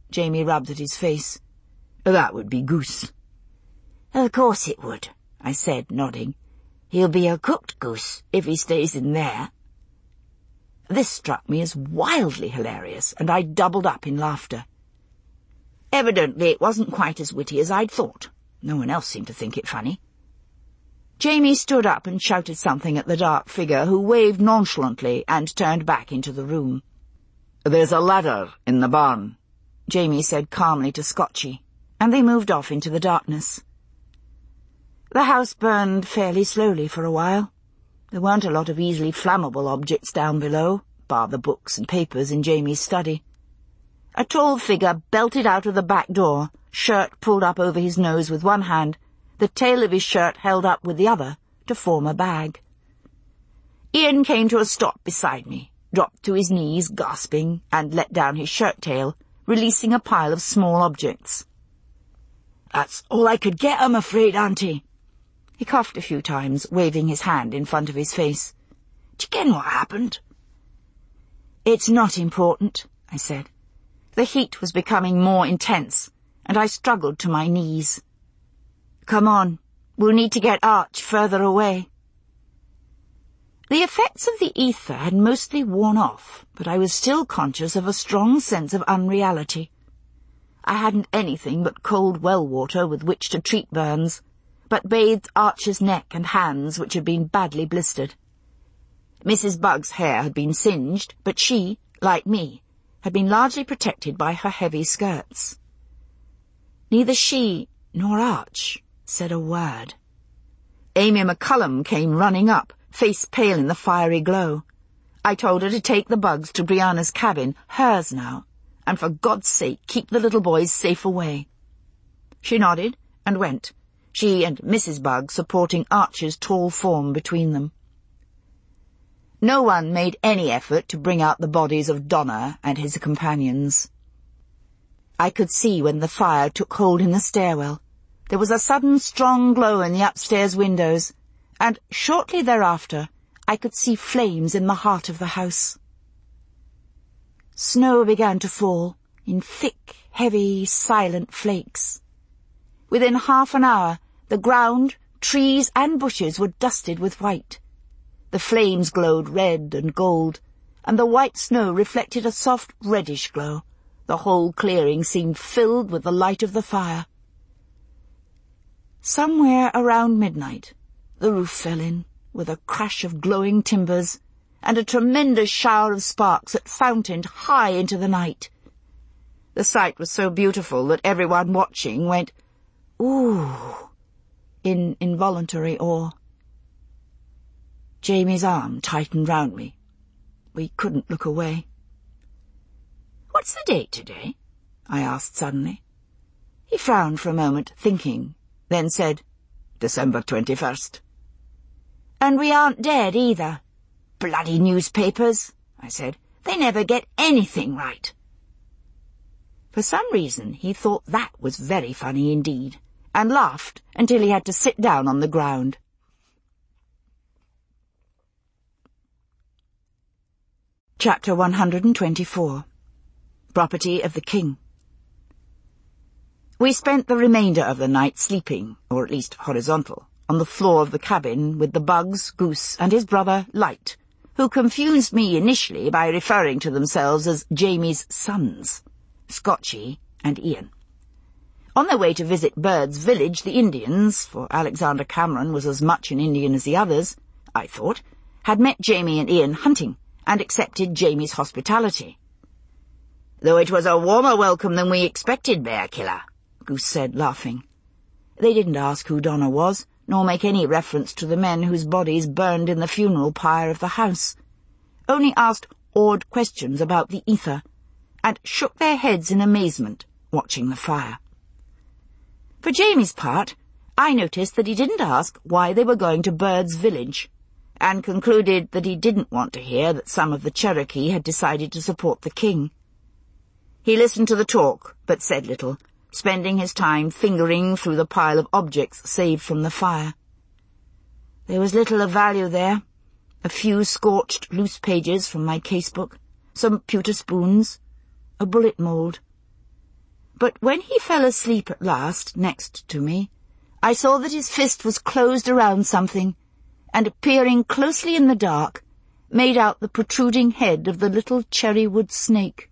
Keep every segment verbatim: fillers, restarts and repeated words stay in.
Jamie rubbed at his face. That would be goose. Of course it would, I said, nodding. He'll be a cooked goose if he stays in there. This struck me as wildly hilarious, and I doubled up in laughter. Evidently it wasn't quite as witty as I'd thought. No one else seemed to think it funny. Jamie stood up and shouted something at the dark figure, who waved nonchalantly and turned back into the room. "There's a ladder in the barn," Jamie said calmly to Scotchy, and they moved off into the darkness. The house burned fairly slowly for a while. There weren't a lot of easily flammable objects down below, bar the books and papers in Jamie's study. A tall figure belted out of the back door, shirt pulled up over his nose with one hand, the tail of his shirt held up with the other to form a bag. Ian came to a stop beside me, dropped to his knees, gasping, and let down his shirt-tail, releasing a pile of small objects. "That's all I could get, I'm afraid, Auntie." He coughed a few times, waving his hand in front of his face. "D'you ken what happened?" "It's not important," I said. The heat was becoming more intense, and I struggled to my knees. "Come on, we'll need to get Arch further away." The effects of the ether had mostly worn off, but I was still conscious of a strong sense of unreality. I hadn't anything but cold well water with which to treat burns, but bathed Arch's neck and hands, which had been badly blistered. Missus Bugg's hair had been singed, but she, like me, had been largely protected by her heavy skirts. Neither she nor Arch said a word. Amy McCullum came running up, face pale in the fiery glow. I told her to take the Bugs to Brianna's cabin, hers now, and for God's sake keep the little boys safe away. She nodded and went, she and Missus Bug supporting Arch's tall form between them. No one made any effort to bring out the bodies of Donna and his companions. I could see when the fire took hold in the stairwell. There was a sudden strong glow in the upstairs windows, and shortly thereafter I could see flames in the heart of the house. Snow began to fall, in thick, heavy, silent flakes. Within half an hour, the ground, trees and bushes were dusted with white. The flames glowed red and gold, and the white snow reflected a soft reddish glow. The whole clearing seemed filled with the light of the fire. Somewhere around midnight, the roof fell in, with a crash of glowing timbers, and a tremendous shower of sparks that fountained high into the night. The sight was so beautiful that everyone watching went, "Ooh," in involuntary awe. Jamie's arm tightened round me. We couldn't look away. "What's the date today?" I asked suddenly. He frowned for a moment, thinking, then said, "December twenty-first. "And we aren't dead either." "Bloody newspapers," I said. "They never get anything right." For some reason he thought that was very funny indeed, and laughed until he had to sit down on the ground. Chapter one hundred twenty-four. Property of the King. We spent the remainder of the night sleeping, or at least horizontal, on the floor of the cabin with the Bugs, Goose, and his brother, Light, who confused me initially by referring to themselves as Jamie's sons, Scotchy and Ian. On their way to visit Bird's village, the Indians, for Alexander Cameron was as much an Indian as the others, I thought, had met Jamie and Ian hunting, and accepted Jamie's hospitality. "Though it was a warmer welcome than we expected, Bear Killer," Goose said, laughing. They didn't ask who Donna was, nor make any reference to the men whose bodies burned in the funeral pyre of the house, only asked odd questions about the ether, and shook their heads in amazement, watching the fire. For Jamie's part, I noticed that he didn't ask why they were going to Bird's village, and concluded that he didn't want to hear that some of the Cherokee had decided to support the king. He listened to the talk, but said little, spending his time fingering through the pile of objects saved from the fire. There was little of value there. A few scorched loose pages from my casebook, some pewter spoons, a bullet mould. But when he fell asleep at last, next to me, I saw that his fist was closed around something, and peering closely in the dark, made out the protruding head of the little cherrywood snake.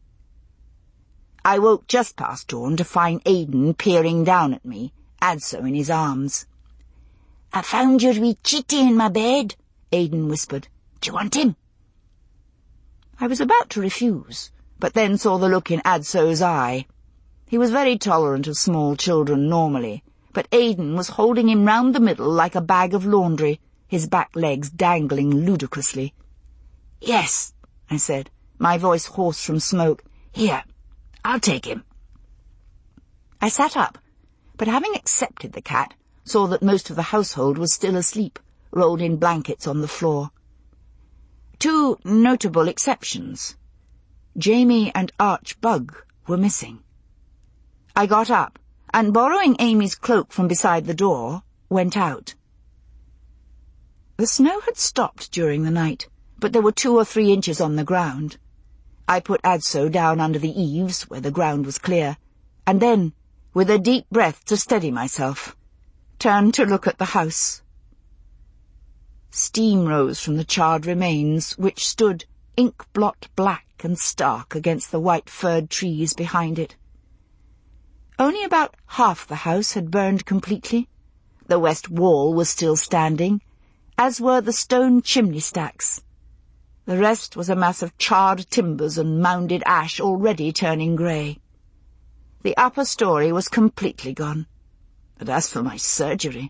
I woke just past dawn to find Aidan peering down at me, Adso in his arms. "I found your wee chitty in my bed," Aidan whispered. "Do you want him?" I was about to refuse, but then saw the look in Adso's eye. He was very tolerant of small children normally, but Aidan was holding him round the middle like a bag of laundry, his back legs dangling ludicrously. "Yes," I said, my voice hoarse from smoke. "Here, I'll take him." I sat up, but having accepted the cat, saw that most of the household was still asleep, rolled in blankets on the floor. Two notable exceptions. Jamie and Arch Bug were missing. I got up, and borrowing Amy's cloak from beside the door, went out. The snow had stopped during the night, but there were two or three inches on the ground. I put Adso down under the eaves, where the ground was clear, and then, with a deep breath to steady myself, turned to look at the house. Steam rose from the charred remains, which stood ink-blot black and stark against the white-furred trees behind it. Only about half the house had burned completely. The west wall was still standing, as were the stone chimney stacks. The rest was a mass of charred timbers and mounded ash already turning grey. The upper story was completely gone. But as for my surgery...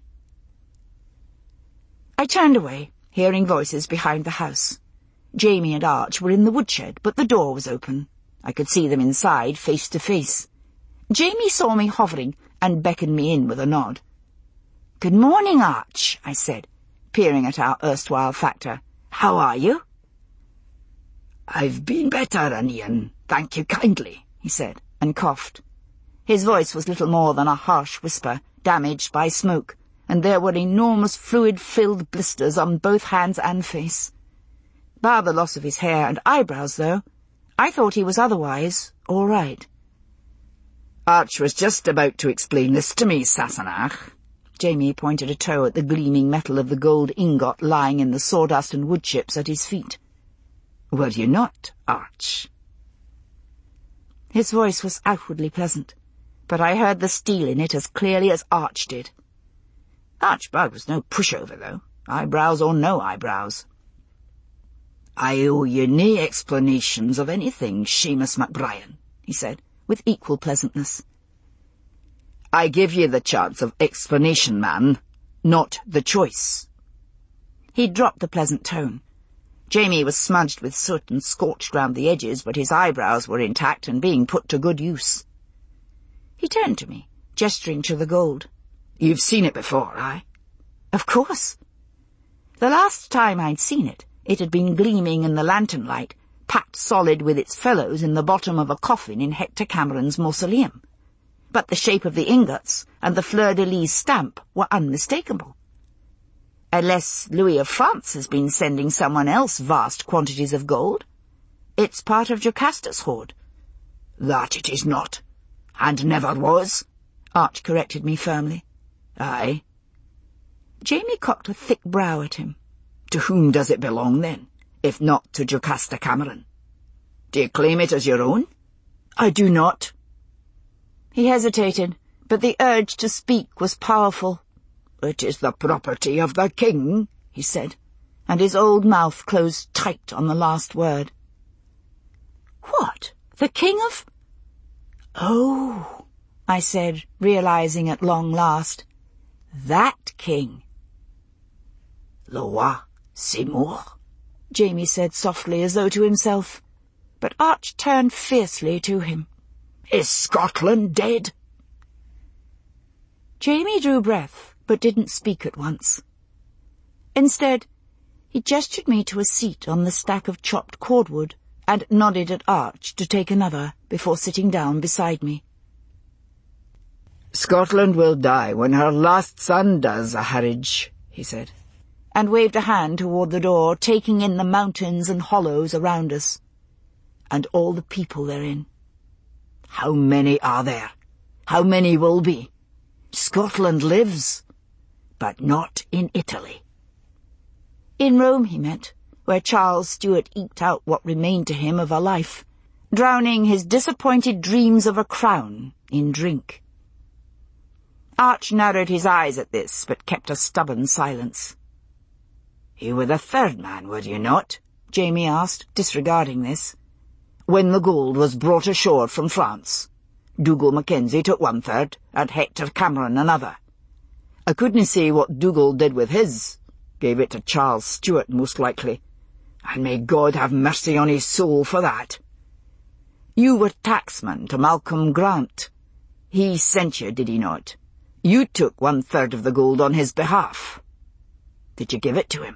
I turned away, hearing voices behind the house. Jamie and Arch were in the woodshed, but the door was open. I could see them inside, face to face. Jamie saw me hovering and beckoned me in with a nod. "Good morning, Arch," I said, peering at our erstwhile factor. "How are you?" "I've been better, Anian, thank you kindly," he said, and coughed. His voice was little more than a harsh whisper, damaged by smoke, and there were enormous fluid-filled blisters on both hands and face. Bar the loss of his hair and eyebrows, though, I thought he was otherwise all right. "Arch was just about to explain this to me, Sassenach." Jamie pointed a toe at the gleaming metal of the gold ingot lying in the sawdust and wood chips at his feet. "Were you not, Arch?" His voice was outwardly pleasant, but I heard the steel in it as clearly as Arch did. Arch Bug was no pushover, though, eyebrows or no eyebrows. "I owe you nae explanations of anything, Seamus MacBrien," he said, with equal pleasantness. "I give you the chance of explanation, man, not the choice." He dropped the pleasant tone. Jamie was smudged with soot and scorched round the edges, but his eyebrows were intact and being put to good use. He turned to me, gesturing to the gold. "You've seen it before, aye?" "Of course." The last time I'd seen it, it had been gleaming in the lantern light, packed solid with its fellows in the bottom of a coffin in Hector Cameron's mausoleum. But the shape of the ingots and the fleur-de-lis stamp were unmistakable. Unless Louis of France has been sending someone else vast quantities of gold. It's part of Jocasta's hoard. "That it is not, and never was," Arch corrected me firmly. "Aye." Jamie cocked a thick brow at him. "To whom does it belong, then, if not to Jocasta Cameron? Do you claim it as your own?" "I do not." He hesitated, but the urge to speak was powerful. "It is the property of the king," he said, and his old mouth closed tight on the last word. "What? The king of—" "Oh," I said, realizing at long last. "That king." "Le roi Seymour," Jamie said softly as though to himself, but Arch turned fiercely to him. "Is Scotland dead?" Jamie drew breath, but didn't speak at once. Instead, he gestured me to a seat on the stack of chopped cordwood and nodded at Arch to take another before sitting down beside me. "Scotland will die when her last son does, a Harwich," he said, and waved a hand toward the door, taking in the mountains and hollows around us, and all the people therein. How many are there? How many will be? Scotland lives, but not in Italy. In Rome, he meant, where Charles Stuart eked out what remained to him of a life, drowning his disappointed dreams of a crown in drink. Arch narrowed his eyes at this, but kept a stubborn silence. "You were the third man, were you not?" Jamie asked, disregarding this. "When the gold was brought ashore from France, Dougal Mackenzie took one-third, and Hector Cameron another. I couldn't say what Dougal did with his. Gave it to Charles Stuart, most likely. And may God have mercy on his soul for that. You were tacksman to Malcolm Grant. He sent you, did he not? You took one-third of the gold on his behalf. Did you give it to him?"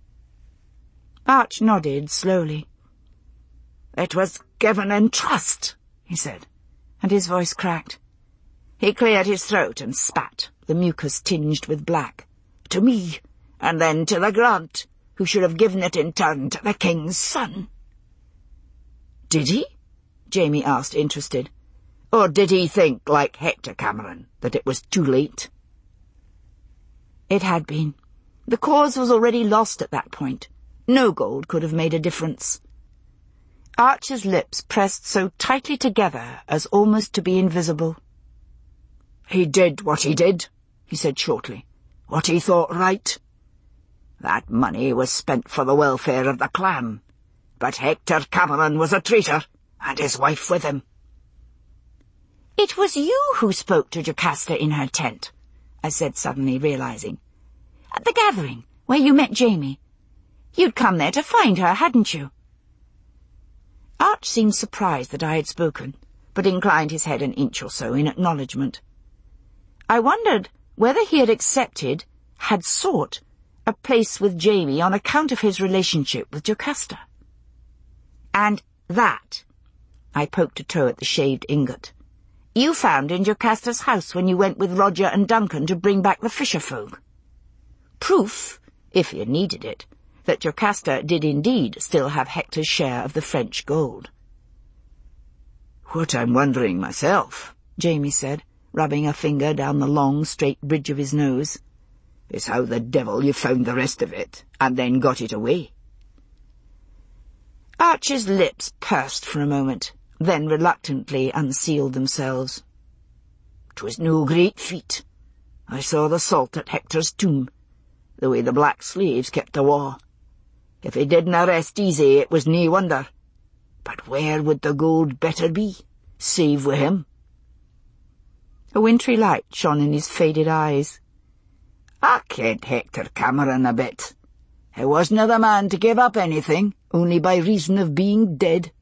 Arch nodded slowly. "It was given in trust," he said, and his voice cracked. He cleared his throat and spat, the mucus tinged with black. "To me, and then to the Grant, who should have given it in turn to the king's son." "Did he?" Jamie asked, interested. "Or did he think, like Hector Cameron, that it was too late?" It had been. The cause was already lost at that point. No gold could have made a difference. Arch's lips pressed so tightly together as almost to be invisible. "He did what he did," he said shortly. "What he thought right. That money was spent for the welfare of the clan, but Hector Cameron was a traitor, and his wife with him." "It was you who spoke to Jocasta in her tent," I said, suddenly realizing. "At the gathering, where you met Jamie. You'd come there to find her, hadn't you?" Arch seemed surprised that I had spoken, but inclined his head an inch or so in acknowledgement. I wondered whether he had accepted, had sought, a place with Jamie on account of his relationship with Jocasta. "And that," I poked a toe at the shaved ingot, "you found in Jocasta's house when you went with Roger and Duncan to bring back the fisher folk. Proof, if you needed it, that Jocasta did indeed still have Hector's share of the French gold." "What I'm wondering myself," Jamie said, rubbing a finger down the long, straight bridge of his nose, "is how the devil you found the rest of it, and then got it away." Arch's lips pursed for a moment, then reluctantly unsealed themselves. "'Twas no great feat. I saw the salt at Hector's tomb, the way the black slaves kept awa. If he didn't rest easy, it was nae wonder. But where would the gold better be, save wi' him?" A wintry light shone in his faded eyes. "I kent Hector Cameron a bit. He wasna the man to give up anything, only by reason of being dead."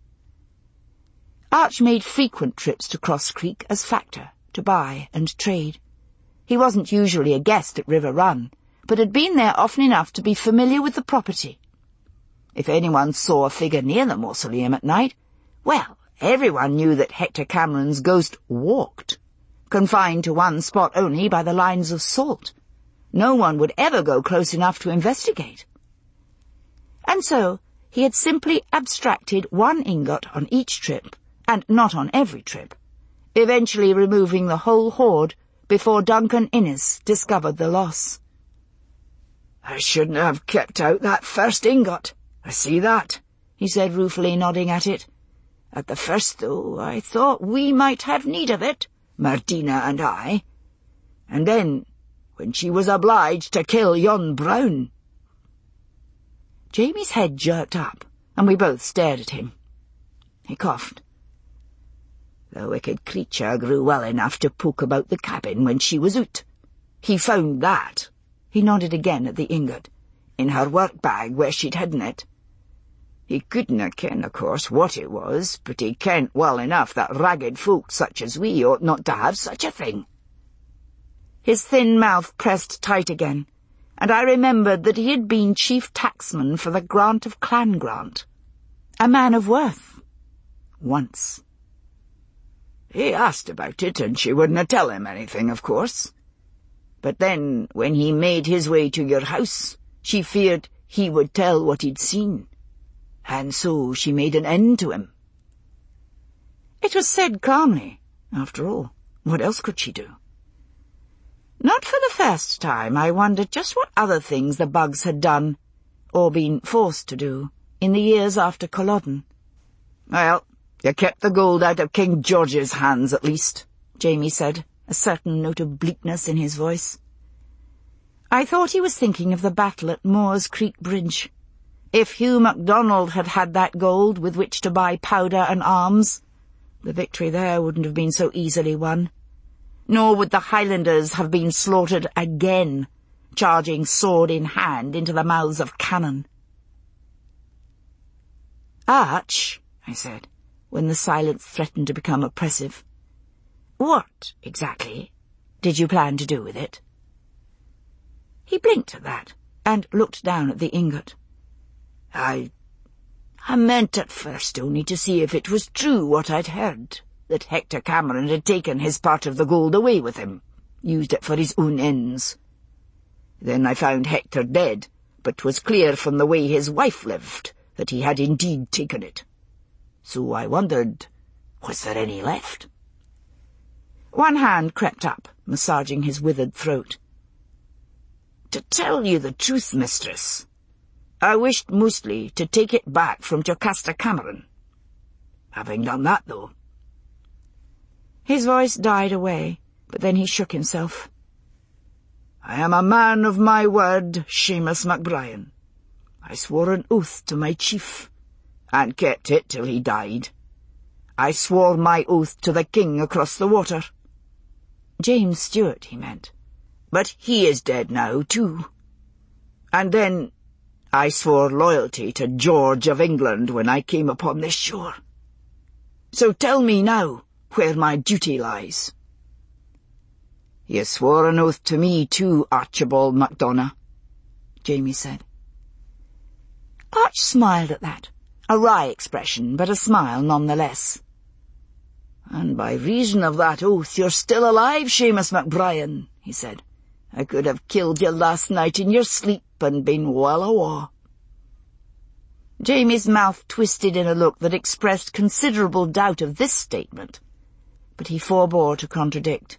Arch made frequent trips to Cross Creek as factor, to buy and trade. He wasn't usually a guest at River Run, but had been there often enough to be familiar with the property. If anyone saw a figure near the mausoleum at night, well, everyone knew that Hector Cameron's ghost walked, confined to one spot only by the lines of salt. No one would ever go close enough to investigate. And so he had simply abstracted one ingot on each trip, and not on every trip, eventually removing the whole hoard before Duncan Innes discovered the loss. "I shouldn't have kept out that first ingot. I see that," he said ruefully, nodding at it. "At the first, though, I thought we might have need of it, Martina and I. And then, when she was obliged to kill yon Brown." Jamie's head jerked up, and we both stared at him. He coughed. "The wicked creature grew well enough to poke about the cabin when she was out. He found that," he nodded again at the ingot, "in her work-bag where she'd hidden it. He couldna ken, of course, what it was, but he kent well enough that ragged folk such as we ought not to have such a thing." His thin mouth pressed tight again, and I remembered that he had been chief tacksman for the Grant of Clan Grant. A man of worth. Once. "He asked about it, and she wouldna tell him anything, of course. But then, when he made his way to your house, she feared he would tell what he'd seen, and so she made an end to him." It was said calmly. After all, what else could she do? Not for the first time I wondered just what other things the bugs had done, or been forced to do, in the years after Culloden. "Well, you kept the gold out of King George's hands, at least," Jamie said, a certain note of bleakness in his voice. I thought he was thinking of the battle at Moores Creek Bridge. If Hugh MacDonald had had that gold with which to buy powder and arms, the victory there wouldn't have been so easily won. Nor would the Highlanders have been slaughtered again, charging sword in hand into the mouths of cannon. "Arch," I said, when the silence threatened to become oppressive, "what, exactly, did you plan to do with it?" He blinked at that, and looked down at the ingot. I... I meant at first only to see if it was true what I'd heard, that Hector Cameron had taken his part of the gold away with him, used it for his own ends. Then I found Hector dead, but 'twas clear from the way his wife lived that he had indeed taken it. So I wondered, was there any left? One hand crept up, massaging his withered throat. "To tell you the truth, mistress, I wished mostly to take it back from Jocasta Cameron. Having done that, though—" His voice died away, but then he shook himself. "I am a man of my word, Seamus MacBrien. I swore an oath to my chief, and kept it till he died. I swore my oath to the king across the water." James Stewart, he meant. "But he is dead now, too. And then I swore loyalty to George of England when I came upon this shore. So tell me now where my duty lies." "You swore an oath to me too, Archibald MacDonough," Jamie said. Arch smiled at that, a wry expression, but a smile nonetheless. "And by reason of that oath you're still alive, Seamus MacBrien," he said. "I could have killed you last night in your sleep and been well awa." Jamie's mouth twisted in a look that expressed considerable doubt of this statement, but he forbore to contradict.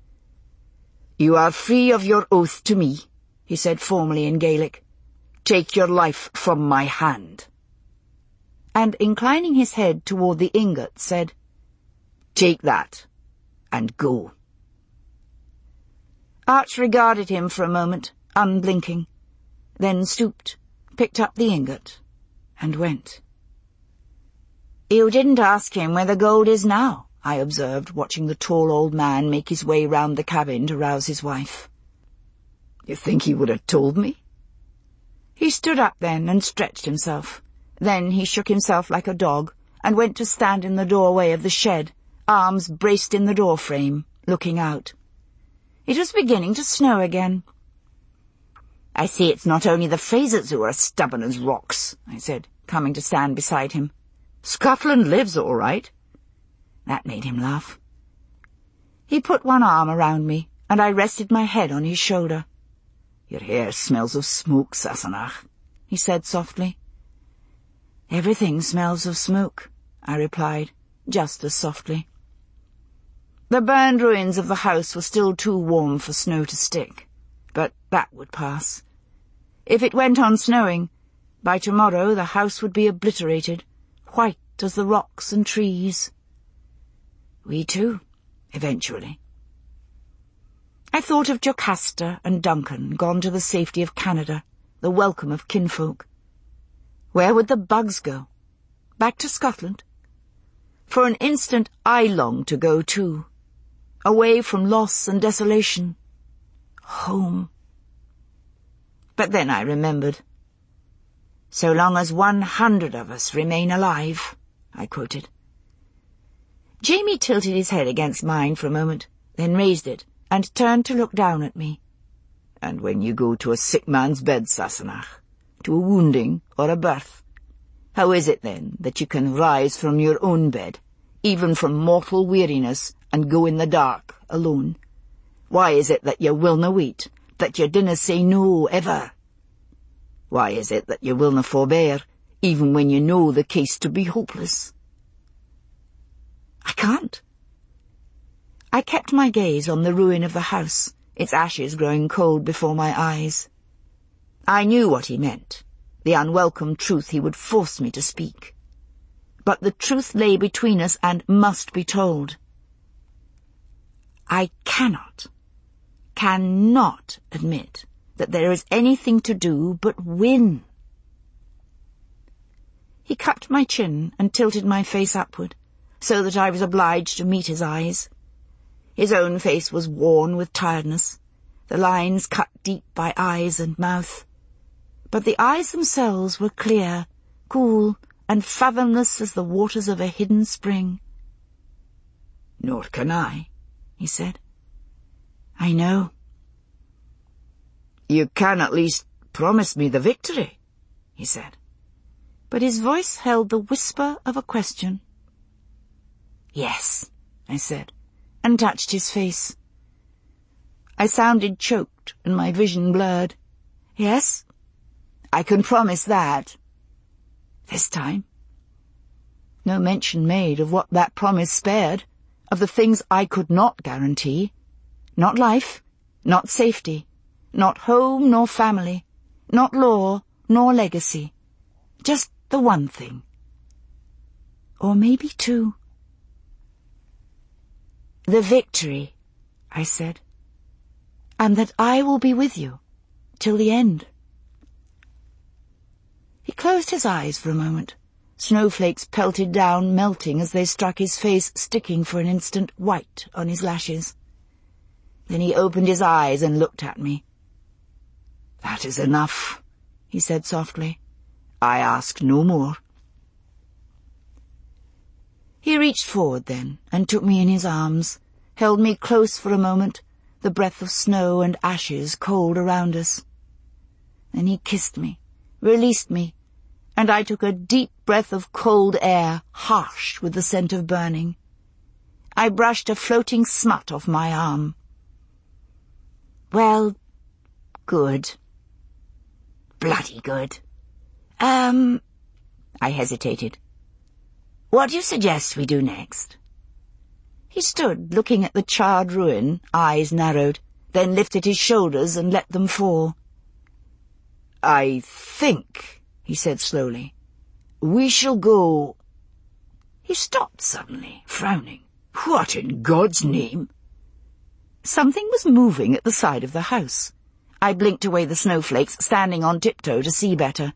"You are free of your oath to me," he said formally in Gaelic. "Take your life from my hand." And, inclining his head toward the ingot, said, "Take that, and go." Arch regarded him for a moment, unblinking, then stooped, picked up the ingot, and went. "You didn't ask him where the gold is now," I observed, watching the tall old man make his way round the cabin to rouse his wife. "You think he would have told me?" He stood up then and stretched himself. Then he shook himself like a dog and went to stand in the doorway of the shed, arms braced in the doorframe, looking out. It was beginning to snow again. "I see it's not only the Frasers who are stubborn as rocks," I said, coming to stand beside him. "Scotland lives all right." That made him laugh. He put one arm around me, and I rested my head on his shoulder. "Your hair smells of smoke, Sassenach," he said softly. "Everything smells of smoke," I replied, just as softly. The burned ruins of the house were still too warm for snow to stick, but that would pass. If it went on snowing, by tomorrow the house would be obliterated, white as the rocks and trees. We too, eventually. I thought of Jocasta and Duncan, gone to the safety of Canada, the welcome of kinfolk. Where would the bugs go? Back to Scotland? For an instant I longed to go too, away from loss and desolation. Home. But then I remembered. "So long as one hundred of us remain alive," I quoted. Jamie tilted his head against mine for a moment, then raised it, and turned to look down at me. "And when you go to a sick man's bed, Sassenach, to a wounding or a birth, how is it then that you can rise from your own bed, even from mortal weariness, and go in the dark, alone? Why is it that you willna wait, that you dinna say no, ever? Why is it that you willna forbear, even when you know the case to be hopeless?" I can't. I kept my gaze on the ruin of the house, its ashes growing cold before my eyes. I knew what he meant, the unwelcome truth he would force me to speak. But the truth lay between us and must be told. I cannot, cannot admit that there is anything to do but win. He cupped my chin and tilted my face upward, so that I was obliged to meet his eyes. His own face was worn with tiredness, the lines cut deep by eyes and mouth. But the eyes themselves were clear, cool, and fathomless as the waters of a hidden spring. "Nor can I," he said. "I know." "You can at least promise me the victory," he said. But his voice held the whisper of a question. "Yes," I said, and touched his face. I sounded choked and my vision blurred. "Yes, I can promise that." This time. No mention made of what that promise spared, of the things I could not guarantee. Not life, not safety, not home nor family, not law nor legacy. Just the one thing. Or maybe two. "The victory," I said, "and that I will be with you till the end." He closed his eyes for a moment. Snowflakes pelted down, melting as they struck his face, sticking for an instant white on his lashes. Then he opened his eyes and looked at me. "That is enough," he said softly. "I ask no more." He reached forward then and took me in his arms, held me close for a moment, the breath of snow and ashes cold around us. Then he kissed me, released me, and I took a deep breath of cold air, harsh with the scent of burning. I brushed a floating smut off my arm. "Well, good. Bloody good. Um, I hesitated. What do you suggest we do next?" He stood looking at the charred ruin, eyes narrowed, then lifted his shoulders and let them fall. "I think," he said slowly, "we shall go—" He stopped suddenly, frowning. "What in God's name?" Something was moving at the side of the house. I blinked away the snowflakes, standing on tiptoe to see better.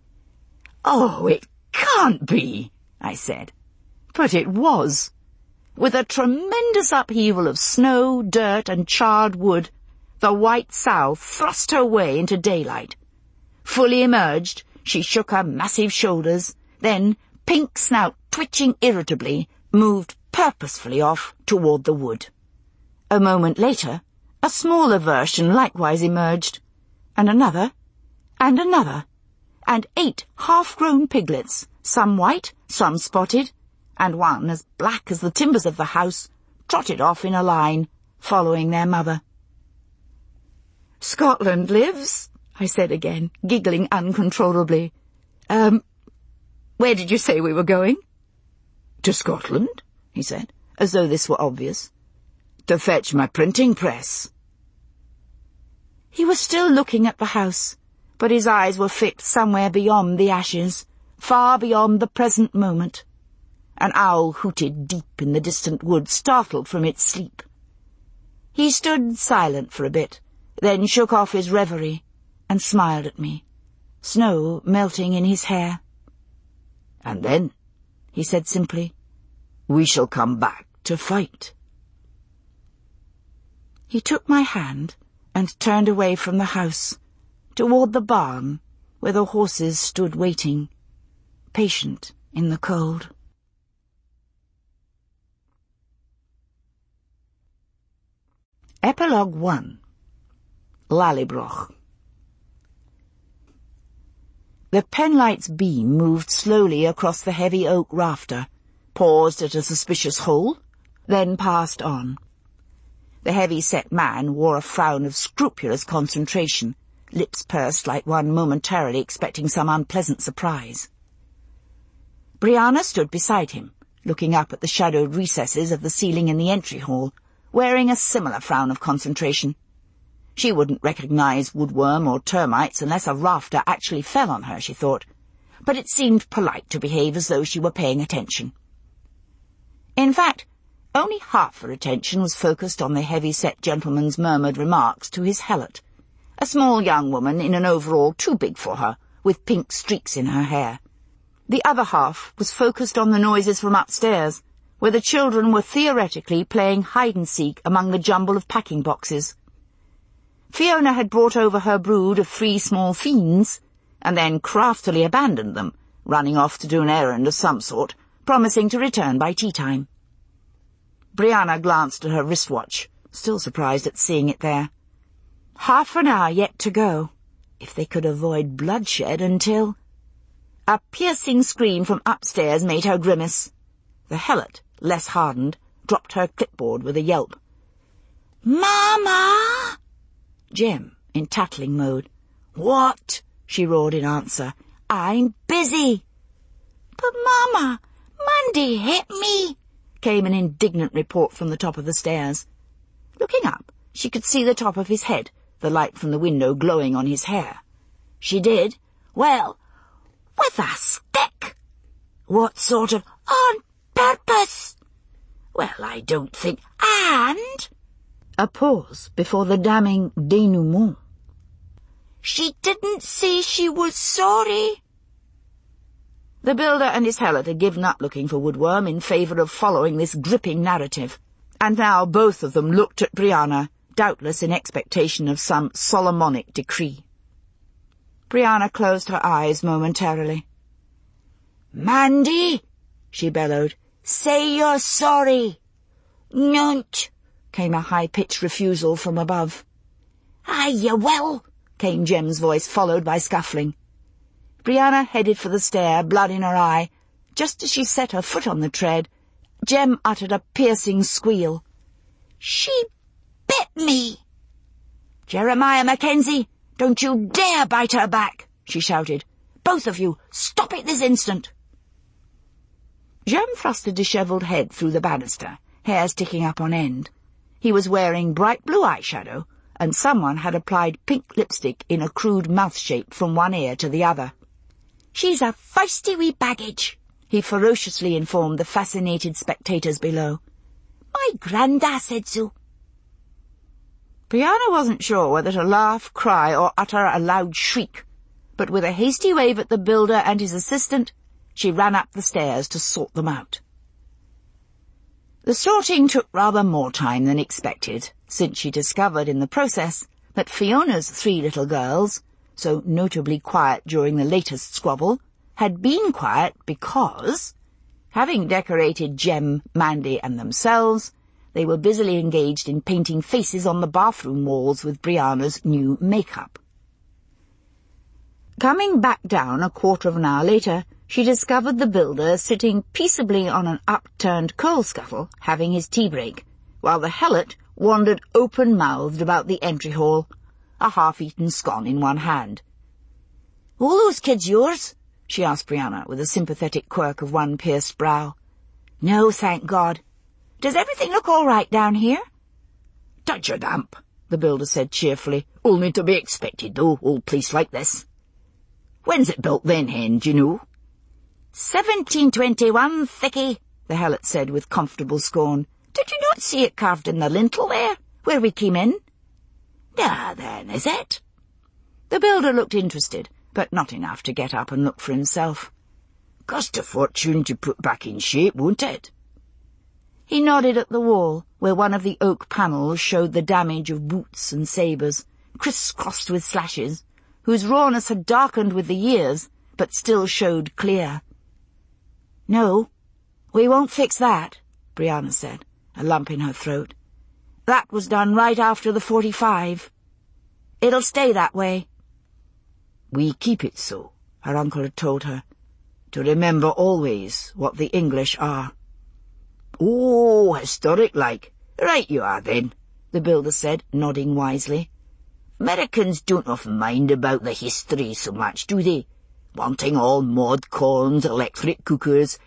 "Oh, it can't be," I said. But it was. With a tremendous upheaval of snow, dirt, and charred wood, the white sow thrust her way into daylight. Fully emerged, she shook her massive shoulders, then, pink snout twitching irritably, moved purposefully off toward the wood. A moment later, a smaller version likewise emerged, and another, and another, and eight half-grown piglets, some white, some spotted, and one as black as the timbers of the house, trotted off in a line, following their mother. "Scotland lives," I said again, giggling uncontrollably. Um, where did you say we were going?" "To Scotland," he said, as though this were obvious. "To fetch my printing press." He was still looking at the house, but his eyes were fixed somewhere beyond the ashes, far beyond the present moment. An owl hooted deep in the distant wood, startled from its sleep. He stood silent for a bit, then shook off his reverie, and smiled at me, snow melting in his hair. "And then," he said simply, "we shall come back to fight." He took my hand and turned away from the house, toward the barn, where the horses stood waiting, patient in the cold. Epilogue one. Lallybroch. The penlight's beam moved slowly across the heavy oak rafter, paused at a suspicious hole, then passed on. The heavy-set man wore a frown of scrupulous concentration, lips pursed like one momentarily expecting some unpleasant surprise. Brianna stood beside him, looking up at the shadowed recesses of the ceiling in the entry hall, wearing a similar frown of concentration. She wouldn't recognize woodworm or termites unless a rafter actually fell on her, she thought, but it seemed polite to behave as though she were paying attention. In fact, only half her attention was focused on the heavy-set gentleman's murmured remarks to his helot, a small young woman in an overall too big for her, with pink streaks in her hair. The other half was focused on the noises from upstairs, where the children were theoretically playing hide-and-seek among the jumble of packing boxes. Fiona had brought over her brood of three small fiends, and then craftily abandoned them, running off to do an errand of some sort, promising to return by tea-time. Brianna glanced at her wristwatch, still surprised at seeing it there. Half an hour yet to go, if they could avoid bloodshed until... A piercing scream from upstairs made her grimace. The helot, less hardened, dropped her clipboard with a yelp. "Mama!" Jem, in tattling mode. "What?" she roared in answer. "I'm busy." "But, Mama, Mandy hit me," came an indignant report from the top of the stairs. Looking up, she could see the top of his head, the light from the window glowing on his hair. "She did? Well, with a stick." "What sort of—" "On purpose." "Well, I don't think—" "And—" A pause before the damning denouement. "She didn't say she was sorry." The builder and his helot had given up looking for woodworm in favour of following this gripping narrative, and now both of them looked at Brianna, doubtless in expectation of some Solomonic decree. Brianna closed her eyes momentarily. "Mandy," she bellowed, "say you're sorry." "Non't," came a high-pitched refusal from above. "Aye, you will," came Jem's voice, followed by scuffling. Brianna headed for the stair, blood in her eye. Just as she set her foot on the tread, Jem uttered a piercing squeal. "She bit me!" "Jeremiah Mackenzie, don't you dare bite her back!" she shouted. "Both of you, stop it this instant!" Jem thrust a dishevelled head through the banister, hair sticking up on end. He was wearing bright blue eyeshadow, and someone had applied pink lipstick in a crude mouth shape from one ear to the other. "She's a feisty wee baggage," he ferociously informed the fascinated spectators below. "My granda said so." Brianna wasn't sure whether to laugh, cry, or utter a loud shriek, but with a hasty wave at the builder and his assistant, she ran up the stairs to sort them out. The sorting took rather more time than expected, since she discovered in the process that Fiona's three little girls, so notably quiet during the latest squabble, had been quiet because, having decorated Jem, Mandy, and themselves, they were busily engaged in painting faces on the bathroom walls with Brianna's new makeup. Coming back down a quarter of an hour later, she discovered the builder sitting peaceably on an upturned coal scuttle, having his tea break, while the helot wandered open-mouthed about the entry hall, a half-eaten scone in one hand. "All those kids yours?" she asked Brianna, with a sympathetic quirk of one pierced brow. "No, thank God. Does everything look all right down here?" "Touch o' damp," the builder said cheerfully. "Only to be expected, though, old place like this." "When's it built then, hen, do you know?" Seventeen twenty-one, thickie," the helot said with comfortable scorn. "Did you not see it carved in the lintel there, where we came in?" "Ah, then, is it?" The builder looked interested, but not enough to get up and look for himself. "Cost a fortune to put back in shape, won't it?" He nodded at the wall, where one of the oak panels showed the damage of boots and sabres, criss-crossed with slashes, whose rawness had darkened with the years, but still showed clear. "No, we won't fix that," Brianna said, a lump in her throat. "That was done right after the forty-five. It'll stay that way." "We keep it so," her uncle had told her, "to remember always what the English are." "Oh, historic-like. Right you are, then," the builder said, nodding wisely. "Americans don't often mind about the history so much, do they? Wanting all mod corns, electric cookers,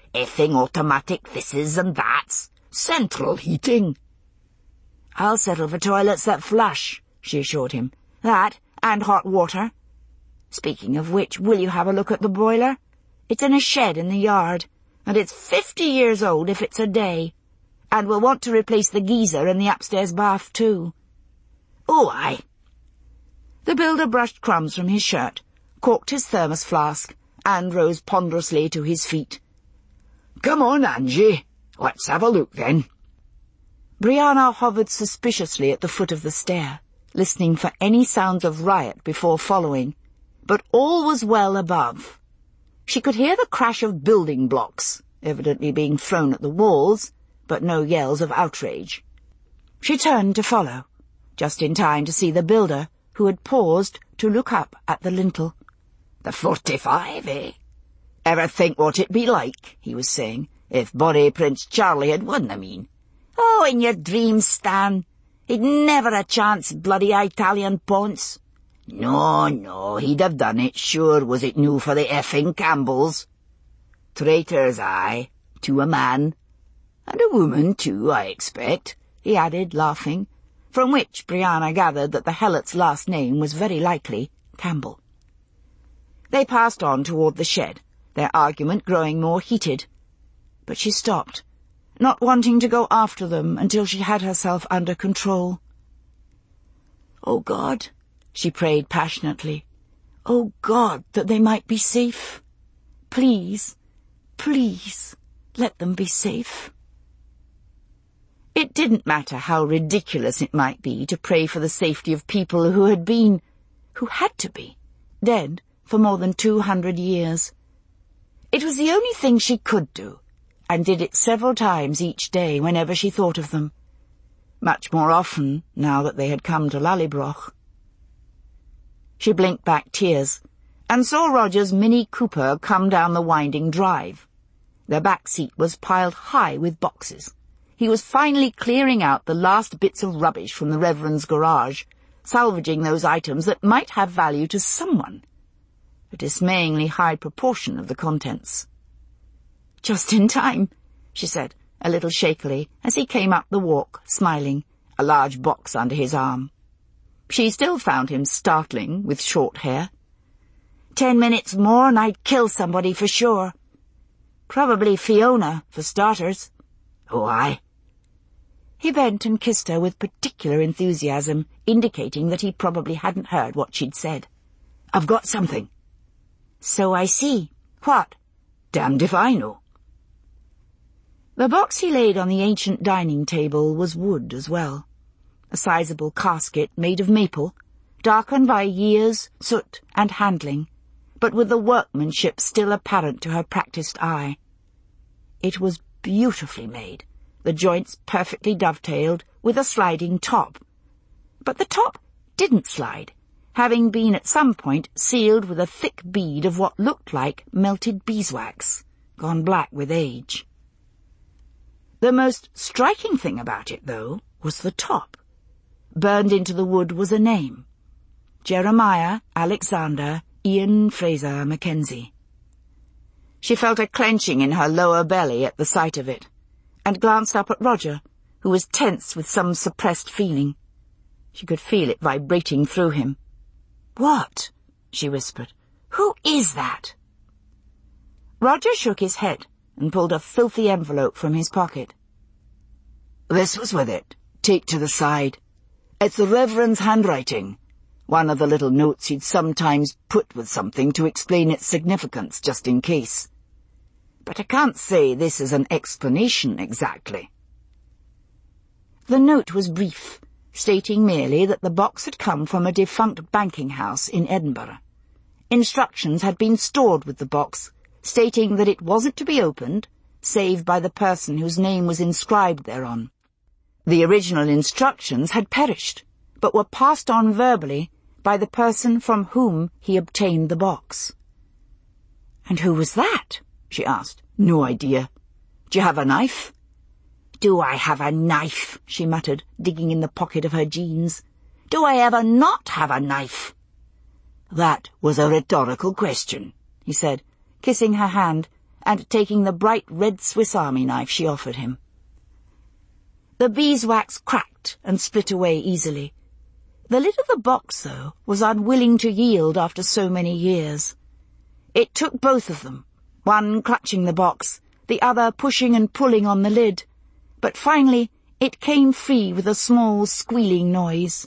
Effing automatic this's and that's. Central heating. I'll settle for toilets that flush, she assured him. That, and hot water. Speaking of which, will you have a look at the boiler? It's in a shed in the yard, and it's fifty years old if it's a day. And we'll want to replace the geyser in the upstairs bath, too. Oh, aye. The builder brushed crumbs from his shirt, corked his thermos flask, and rose ponderously to his feet. Come on, Angie. Let's have a look, then. Brianna hovered suspiciously at the foot of the stair, listening for any sounds of riot before following, but all was well above. She could hear the crash of building blocks, evidently being thrown at the walls, but no yells of outrage. She turned to follow, just in time to see the builder, who had paused to look up at the lintel. The forty-five, eh? Ever think what it'd be like, he was saying, if bonny Prince Charlie had won, I mean. Oh, in your dreams, Stan. He'd never a chance, bloody Italian ponce. No, no, he'd have done it, sure, was it new for the effing Campbells. Traitors, aye, to a man. And a woman, too, I expect, he added, laughing, from which Brianna gathered that the helot's last name was very likely Campbell. They passed on toward the shed, their argument growing more heated. But she stopped, not wanting to go after them until she had herself under control. Oh, God, she prayed passionately. Oh, God, that they might be safe. Please, please, let them be safe. It didn't matter how ridiculous it might be to pray for the safety of people who had been, who had to be, dead for more than two hundred years. It was the only thing she could do, and did it several times each day whenever she thought of them. Much more often now that they had come to Lallybroch. She blinked back tears, and saw Roger's Mini Cooper come down the winding drive. Their back seat was piled high with boxes. He was finally clearing out the last bits of rubbish from the Reverend's garage, salvaging those items that might have value to someone. A dismayingly high proportion of the contents. "Just in time," she said, a little shakily, as he came up the walk, smiling, a large box under his arm. She still found him startling, with short hair. Ten minutes more and I'd kill somebody for sure. Probably Fiona, for starters. Oh, aye. He bent and kissed her with particular enthusiasm, indicating that he probably hadn't heard what she'd said. I've got something. So I see. What? Damned if I know. The box he laid on the ancient dining table was wood as well. A sizable casket made of maple, darkened by years, soot, and handling, but with the workmanship still apparent to her practised eye. It was beautifully made, the joints perfectly dovetailed, with a sliding top. But the top didn't slide, having been at some point sealed with a thick bead of what looked like melted beeswax, gone black with age. The most striking thing about it, though, was the top. Burned into the wood was a name. Jeremiah Alexander Ian Fraser Mackenzie. She felt a clenching in her lower belly at the sight of it, and glanced up at Roger, who was tense with some suppressed feeling. She could feel it vibrating through him. "What?" she whispered. "Who is that?" Roger shook his head and pulled a filthy envelope from his pocket. "This was with it. Take to the side. It's the Reverend's handwriting. One of the little notes he'd sometimes put with something to explain its significance, just in case. But I can't say this is an explanation exactly." The note was brief, stating merely that the box had come from a defunct banking house in Edinburgh. Instructions had been stored with the box, stating that it wasn't to be opened, save by the person whose name was inscribed thereon. The original instructions had perished, but were passed on verbally by the person from whom he obtained the box. "And who was that?" she asked. "No idea. Do you have a knife?" "Do I have a knife?" she muttered, digging in the pocket of her jeans. "Do I ever not have a knife?" "That was a rhetorical question," he said, kissing her hand and taking the bright red Swiss Army knife she offered him. The beeswax cracked and split away easily. The lid of the box, though, was unwilling to yield after so many years. It took both of them, one clutching the box, the other pushing and pulling on the lid, but finally it came free with a small squealing noise.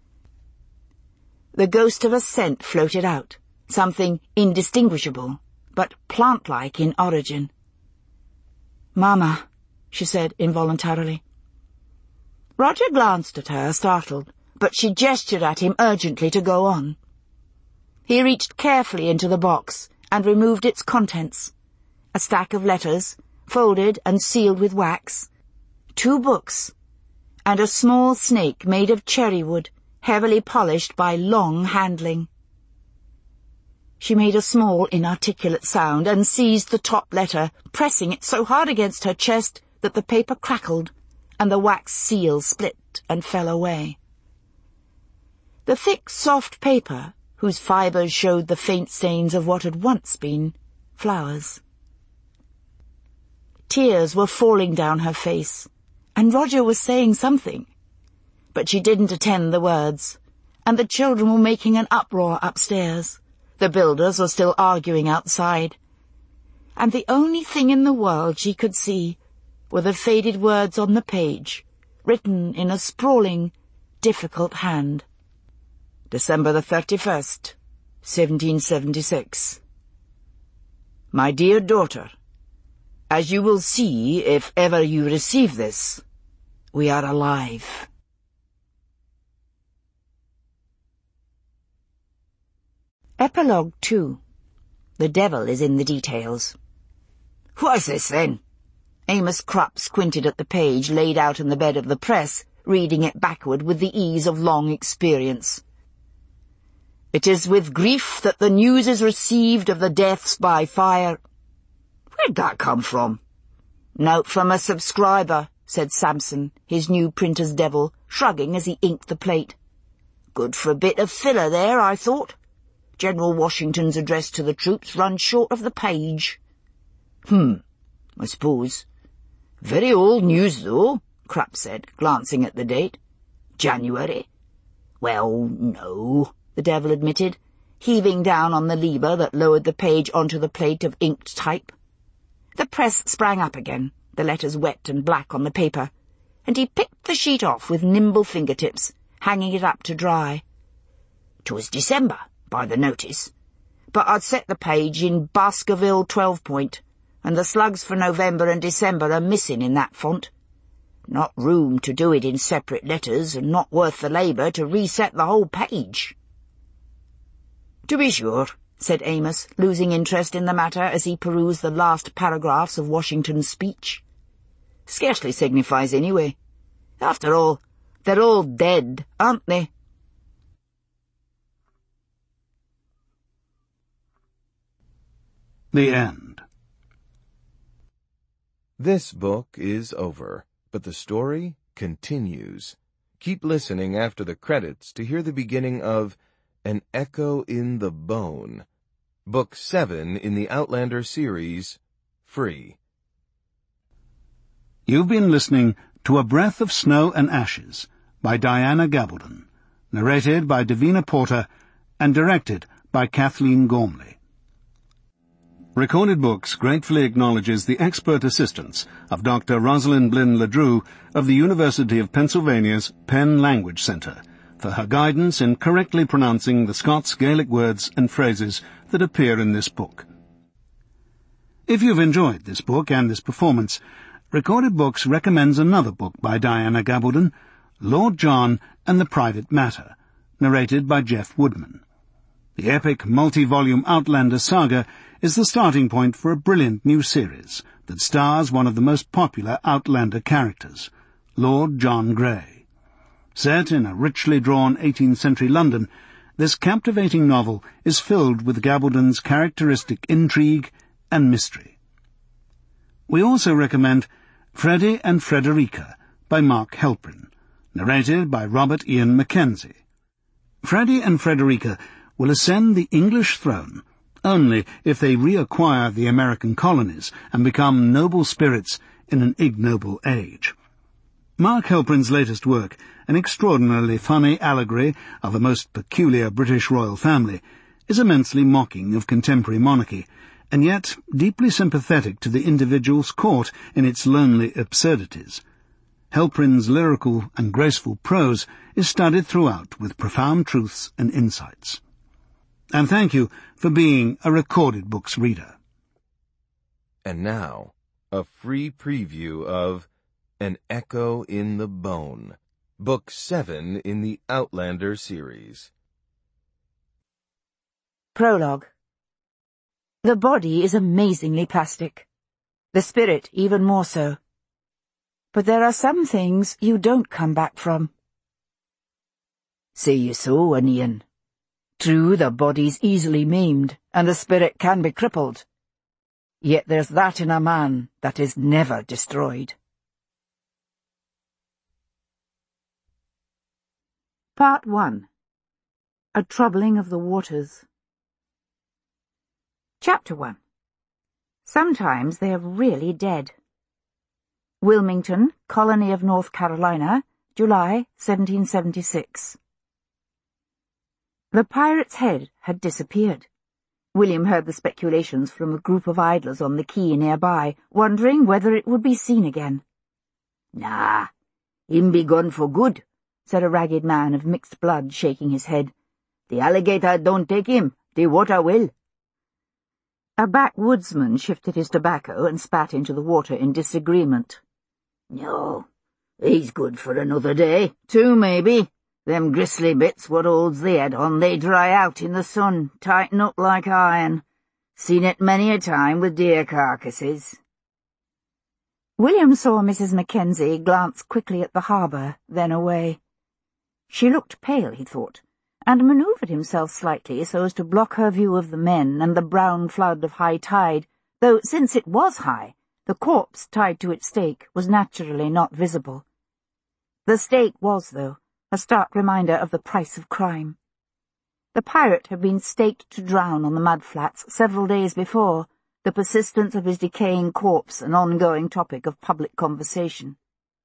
The ghost of a scent floated out, something indistinguishable, but plant-like in origin. "Mama," she said involuntarily. Roger glanced at her, startled, but she gestured at him urgently to go on. He reached carefully into the box and removed its contents. A stack of letters, folded and sealed with wax, two books, and a small snake made of cherry wood, heavily polished by long handling. She made a small, inarticulate sound and seized the top letter, pressing it so hard against her chest that the paper crackled and the wax seal split and fell away. The thick, soft paper, whose fibres showed the faint stains of what had once been flowers. Tears were falling down her face, and Roger was saying something, but she didn't attend the words, and the children were making an uproar upstairs. The builders were still arguing outside, and the only thing in the world she could see were the faded words on the page, written in a sprawling, difficult hand. December the thirty-first, seventeen seventy-six. My dear daughter, as you will see if ever you receive this, we are alive. Epilogue two. The devil is in the details. What's this, then? Amos Krupp squinted at the page laid out in the bed of the press, reading it backward with the ease of long experience. It is with grief that the news is received of the deaths by fire. Where'd that come from? Note from a subscriber, said Samson, his new printer's devil, shrugging as he inked the plate. Good for a bit of filler there, I thought. General Washington's address to the troops runs short of the page. Hmm, I suppose. Very old news, though, Krupp said, glancing at the date. January? Well, no, the devil admitted, heaving down on the lever that lowered the page onto the plate of inked type. The press sprang up again, the letters wet and black on the paper, and he picked the sheet off with nimble fingertips, hanging it up to dry. 'Twas December, by the notice, but I'd set the page in Baskerville twelve-point, and the slugs for November and December are missing in that font. Not room to do it in separate letters, and not worth the labour to reset the whole page. To be sure, said Amos, losing interest in the matter as he perused the last paragraphs of Washington's speech. Scarcely signifies anyway. After all, they're all dead, aren't they? The end. This book is over, but the story continues. Keep listening after the credits to hear the beginning of An Echo in the Bone, Book seven in the Outlander series, free. You've been listening to A Breath of Snow and Ashes by Diana Gabaldon, narrated by Davina Porter and directed by Kathleen Gormley. Recorded Books gratefully acknowledges the expert assistance of Doctor Rosalind Blinn Ledru of the University of Pennsylvania's Penn Language Center for her guidance in correctly pronouncing the Scots Gaelic words and phrases that appear in this book. If you've enjoyed this book and this performance, Recorded Books recommends another book by Diana Gabaldon, Lord John and the Private Matter, narrated by Jeff Woodman. The epic multi-volume Outlander saga is the starting point for a brilliant new series that stars one of the most popular Outlander characters, Lord John Grey. Set in a richly drawn eighteenth century London, this captivating novel is filled with Gabaldon's characteristic intrigue and mystery. We also recommend Freddie and Frederica by Mark Helprin, narrated by Robert Ian Mackenzie. Freddie and Frederica will ascend the English throne only if they reacquire the American colonies and become noble spirits in an ignoble age. Mark Helprin's latest work, an extraordinarily funny allegory of a most peculiar British royal family, is immensely mocking of contemporary monarchy, and yet deeply sympathetic to the individuals caught in its lonely absurdities. Helprin's lyrical and graceful prose is studied throughout with profound truths and insights. And thank you for being a Recorded Books reader. And now, a free preview of An Echo in the Bone, Book seven in the Outlander series. Prologue. The body is amazingly plastic. The spirit even more so. But there are some things you don't come back from. Say you so, Anian. True, the body's easily maimed, and the spirit can be crippled. Yet there's that in a man that is never destroyed. Part one. A Troubling of the Waters. Chapter one. Sometimes they are really dead. Wilmington, Colony of North Carolina, July seventeen seventy-six. The pirate's head had disappeared. William heard the speculations from a group of idlers on the quay nearby, wondering whether it would be seen again. Nah, him be gone for good, said a ragged man of mixed blood, shaking his head. The alligator don't take him, the water will. A backwoodsman shifted his tobacco and spat into the water in disagreement. No, he's good for another day, two maybe. Them gristly bits what holds the head on, they dry out in the sun, tighten up like iron. Seen it many a time with deer carcasses. William saw Missus Mackenzie glance quickly at the harbour, then away. She looked pale, he thought, and manoeuvred himself slightly so as to block her view of the men and the brown flood of high tide, though, since it was high, the corpse tied to its stake was naturally not visible. The stake was, though, a stark reminder of the price of crime. The pirate had been staked to drown on the mudflats several days before, the persistence of his decaying corpse an ongoing topic of public conversation.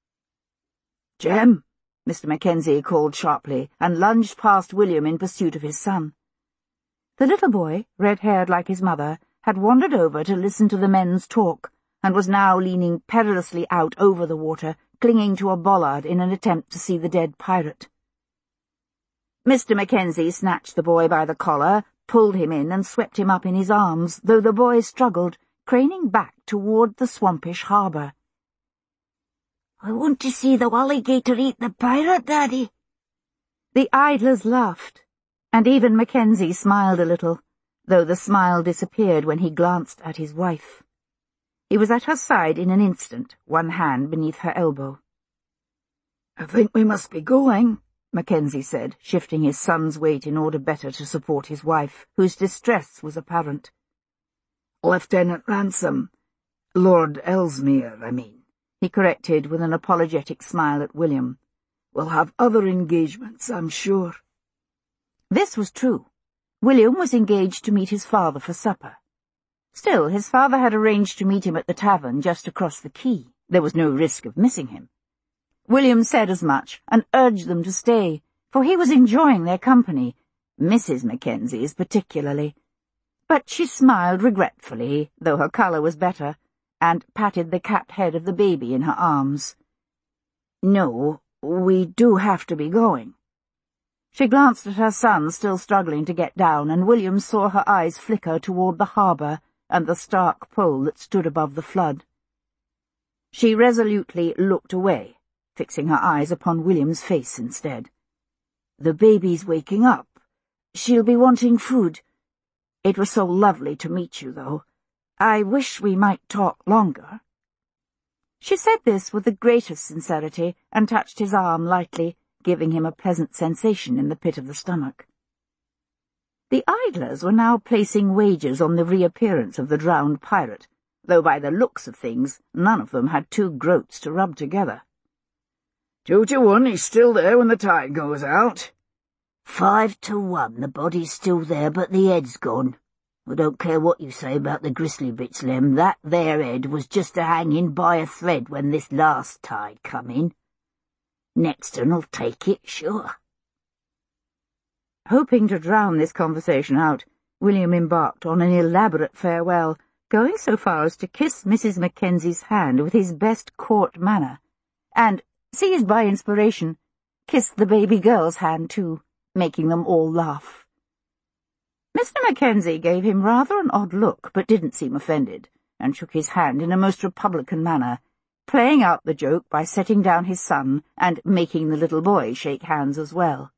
"Jem," Mister Mackenzie called sharply, and lunged past William in pursuit of his son. The little boy, red-haired like his mother, had wandered over to listen to the men's talk, and was now leaning perilously out over the water, clinging to a bollard in an attempt to see the dead pirate. Mister Mackenzie snatched the boy by the collar, pulled him in, and swept him up in his arms, though the boy struggled, craning back toward the swampish harbour. "I want to see the alligator eat the pirate, Daddy." The idlers laughed, and even Mackenzie smiled a little, though the smile disappeared when he glanced at his wife. He was at her side in an instant, one hand beneath her elbow. "I think we must be going," Mackenzie said, shifting his son's weight in order better to support his wife, whose distress was apparent. "Lieutenant Ransom, Lord Ellesmere, I mean," he corrected with an apologetic smile at William. "We'll have other engagements, I'm sure." This was true. William was engaged to meet his father for supper. Still, his father had arranged to meet him at the tavern just across the quay. There was no risk of missing him. William said as much, and urged them to stay, for he was enjoying their company, Missus Mackenzie's particularly. But she smiled regretfully, though her colour was better, and patted the capped head of the baby in her arms. "No, we do have to be going." She glanced at her son, still struggling to get down, and William saw her eyes flicker toward the harbour and the stark pole that stood above the flood. She resolutely looked away, fixing her eyes upon William's face instead. "The baby's waking up. She'll be wanting food. It was so lovely to meet you, though. I wish we might talk longer." She said this with the greatest sincerity, and touched his arm lightly, giving him a pleasant sensation in the pit of the stomach. The idlers were now placing wagers on the reappearance of the drowned pirate, though by the looks of things none of them had two groats to rub together. Two to one, he's still there when the tide goes out. Five to one, the body's still there, but the head's gone. I don't care what you say about the gristly bits, Lem. That there head was just a-hanging by a thread when this last tide come in. Next un'll take it, sure. Hoping to drown this conversation out, William embarked on an elaborate farewell, going so far as to kiss Missus Mackenzie's hand with his best court manner, and, seized by inspiration, kissed the baby girl's hand too, making them all laugh. Mister Mackenzie gave him rather an odd look, but didn't seem offended, and shook his hand in a most republican manner, playing out the joke by setting down his son and making the little boy shake hands as well.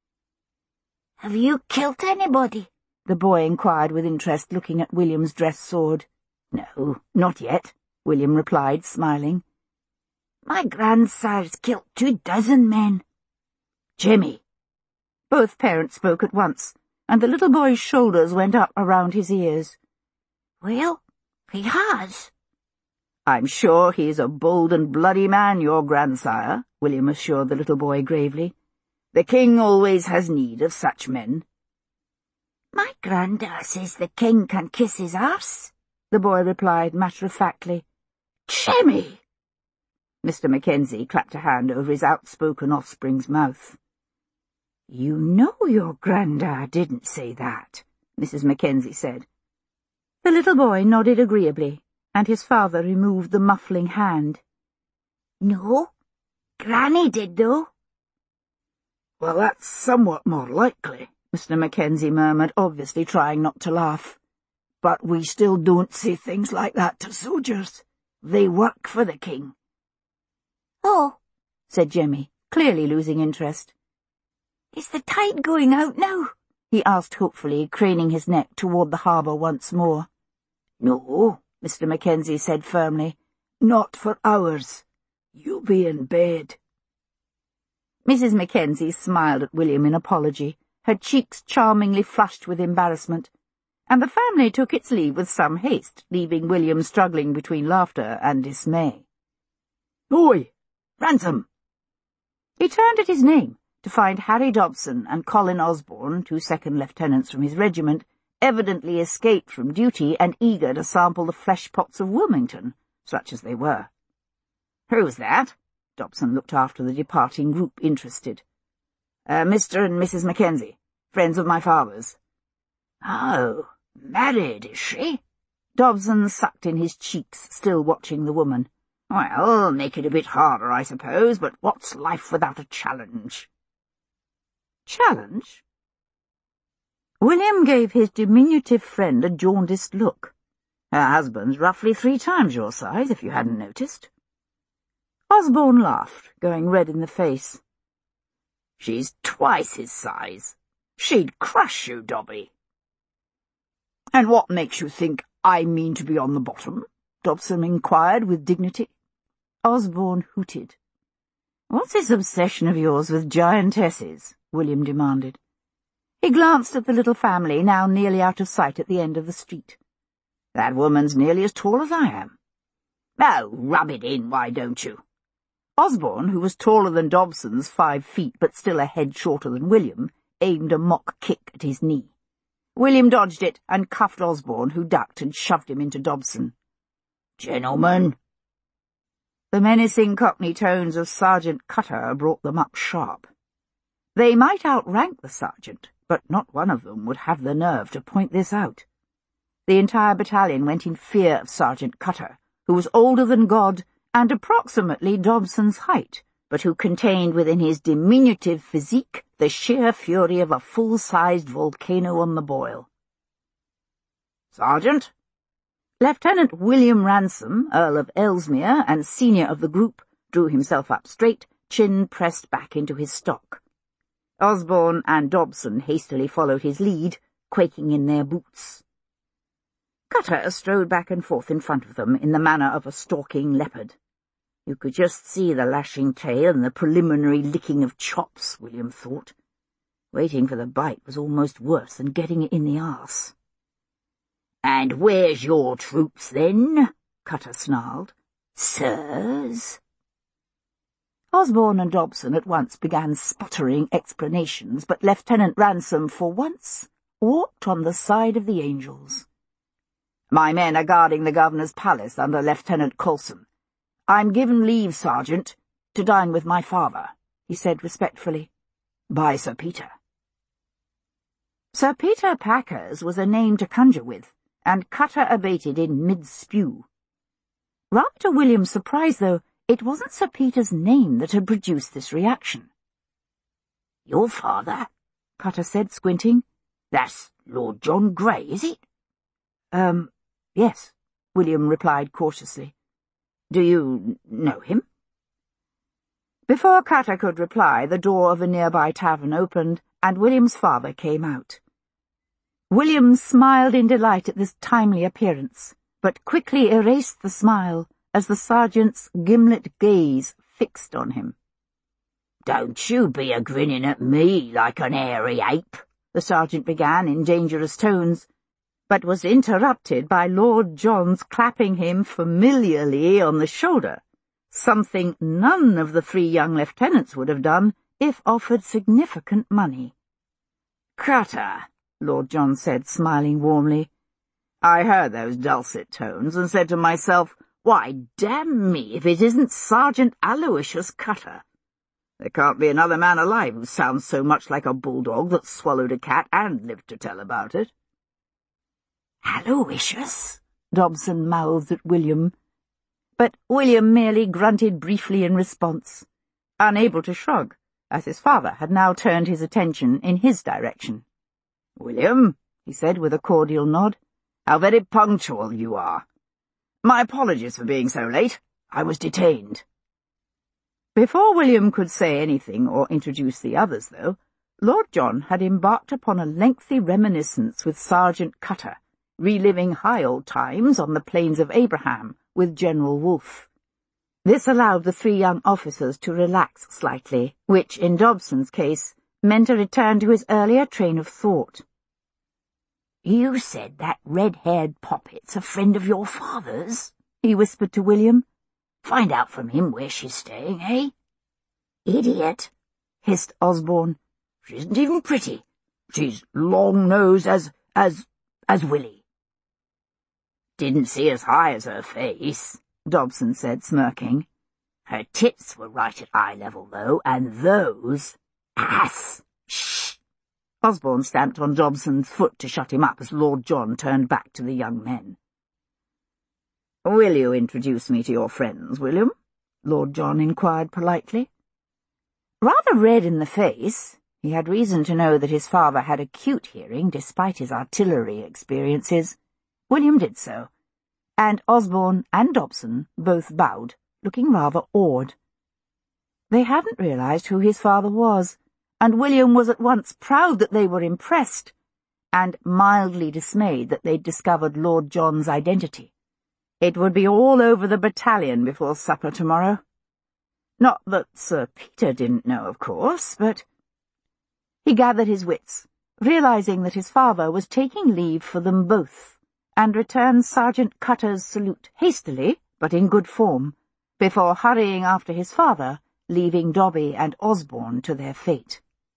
"Have you killed anybody?" the boy inquired with interest, looking at William's dress sword. "No, not yet," William replied, smiling. "My grandsire's killed two dozen men." "Jimmy!" Both parents spoke at once, and the little boy's shoulders went up around his ears. "Well, he has." "I'm sure he's a bold and bloody man, your grandsire," William assured the little boy gravely. "The king always has need of such men." "My granda says the king can kiss his arse," the boy replied matter-of-factly. "Jimmy!" Mister Mackenzie clapped a hand over his outspoken offspring's mouth. "You know your granda didn't say that," Missus Mackenzie said. The little boy nodded agreeably, and his father removed the muffling hand. "No, Granny did, though." "Well, that's somewhat more likely," Mister Mackenzie murmured, obviously trying not to laugh. "But we still don't say things like that to soldiers. They work for the king." "Oh," said Jemmy, clearly losing interest. "Is the tide going out now?" he asked hopefully, craning his neck toward the harbour once more. "No," Mister Mackenzie said firmly. "Not for hours. You'll be in bed." Missus Mackenzie smiled at William in apology, her cheeks charmingly flushed with embarrassment, and the family took its leave with some haste, leaving William struggling between laughter and dismay. "Oi! Ransom!" He turned at his name to find Harry Dobson and Colin Osborne, two second lieutenants from his regiment, evidently escaped from duty and eager to sample the flesh-pots of Wilmington, such as they were. "Who's that?" Dobson looked after the departing group, interested. Uh, Mister and Missus Mackenzie, friends of my father's." "Oh, married, is she?" Dobson sucked in his cheeks, still watching the woman. "Well, make it a bit harder, I suppose, but what's life without a challenge?" "Challenge?" William gave his diminutive friend a jaundiced look. "Her husband's roughly three times your size, if you hadn't noticed." Osborne laughed, going red in the face. "She's twice his size. She'd crush you, Dobby." "And what makes you think I mean to be on the bottom?" Dobson inquired with dignity. Osborne hooted. "What's this obsession of yours with giantesses?" William demanded. He glanced at the little family, now nearly out of sight at the end of the street. "That woman's nearly as tall as I am." "Oh, rub it in, why don't you?" Osborne, who was taller than Dobson's five feet but still a head shorter than William, aimed a mock kick at his knee. William dodged it and cuffed Osborne, who ducked and shoved him into Dobson. "Gentlemen!" The menacing Cockney tones of Sergeant Cutter brought them up sharp. They might outrank the sergeant, but not one of them would have the nerve to point this out. The entire battalion went in fear of Sergeant Cutter, who was older than God and approximately Dobson's height, but who contained within his diminutive physique the sheer fury of a full-sized volcano on the boil. "Sergeant?" Lieutenant William Ransom, Earl of Ellesmere and senior of the group, drew himself up straight, chin pressed back into his stock. Osborne and Dobson hastily followed his lead, quaking in their boots. Cutter strode back and forth in front of them in the manner of a stalking leopard. You could just see the lashing tail and the preliminary licking of chops, William thought. Waiting for the bite was almost worse than getting it in the arse. "And where's your troops, then?" Cutter snarled. "Sirs?" Osborne and Dobson at once began sputtering explanations, but Lieutenant Ransom, for once, walked on the side of the angels. "My men are guarding the governor's palace under Lieutenant Coulson. I'm given leave, Sergeant, to dine with my father," he said respectfully. "By Sir Peter." Sir Peter Packers was a name to conjure with, and Cutter abated in mid-spew. Rather to William's surprise, though, it wasn't Sir Peter's name that had produced this reaction. "Your father?" Cutter said, squinting. "That's Lord John Grey, is it?" Um, yes, William replied cautiously. "Do you know him?" Before Cutter could reply, the door of a nearby tavern opened, and William's father came out. William smiled in delight at this timely appearance, but quickly erased the smile as the sergeant's gimlet gaze fixed on him. "Don't you be a-grinning at me like an hairy ape," the sergeant began in dangerous tones, but was interrupted by Lord John's clapping him familiarly on the shoulder, something none of the three young lieutenants would have done if offered significant money. "Cutter," Lord John said, smiling warmly. "I heard those dulcet tones and said to myself, why, damn me if it isn't Sergeant Aloysius Cutter. There can't be another man alive who sounds so much like a bulldog that swallowed a cat and lived to tell about it." "Aloysius?" Dobson mouthed at William, but William merely grunted briefly in response, unable to shrug, as his father had now turned his attention in his direction. "William," he said with a cordial nod, "how very punctual you are. My apologies for being so late. I was detained." Before William could say anything or introduce the others, though, Lord John had embarked upon a lengthy reminiscence with Sergeant Cutter, reliving high old times on the plains of Abraham with General Wolfe. This allowed the three young officers to relax slightly, which, in Dobson's case, meant a return to his earlier train of thought. "You said that red-haired poppet's a friend of your father's?" he whispered to William. "Find out from him where she's staying, eh?" "Idiot," hissed Osborne. "She isn't even pretty. She's long-nosed as, as, as Willie." "Didn't see as high as her face," Dobson said, smirking. "Her tits were right at eye level, though, and those... Ass! Shh!" Osborne stamped on Dobson's foot to shut him up as Lord John turned back to the young men. "Will you introduce me to your friends, William?" Lord John inquired politely. Rather red in the face, he had reason to know that his father had acute hearing despite his artillery experiences. William did so, and Osborne and Dobson both bowed, looking rather awed. They hadn't realized who his father was, and William was at once proud that they were impressed, and mildly dismayed that they'd discovered Lord John's identity. It would be all over the battalion before supper tomorrow. Not that Sir Peter didn't know, of course, but... He gathered his wits, realizing that his father was taking leave for them both, and returned Sergeant Cutter's salute hastily, but in good form, before hurrying after his father, leaving Dobby and Osborne to their fate.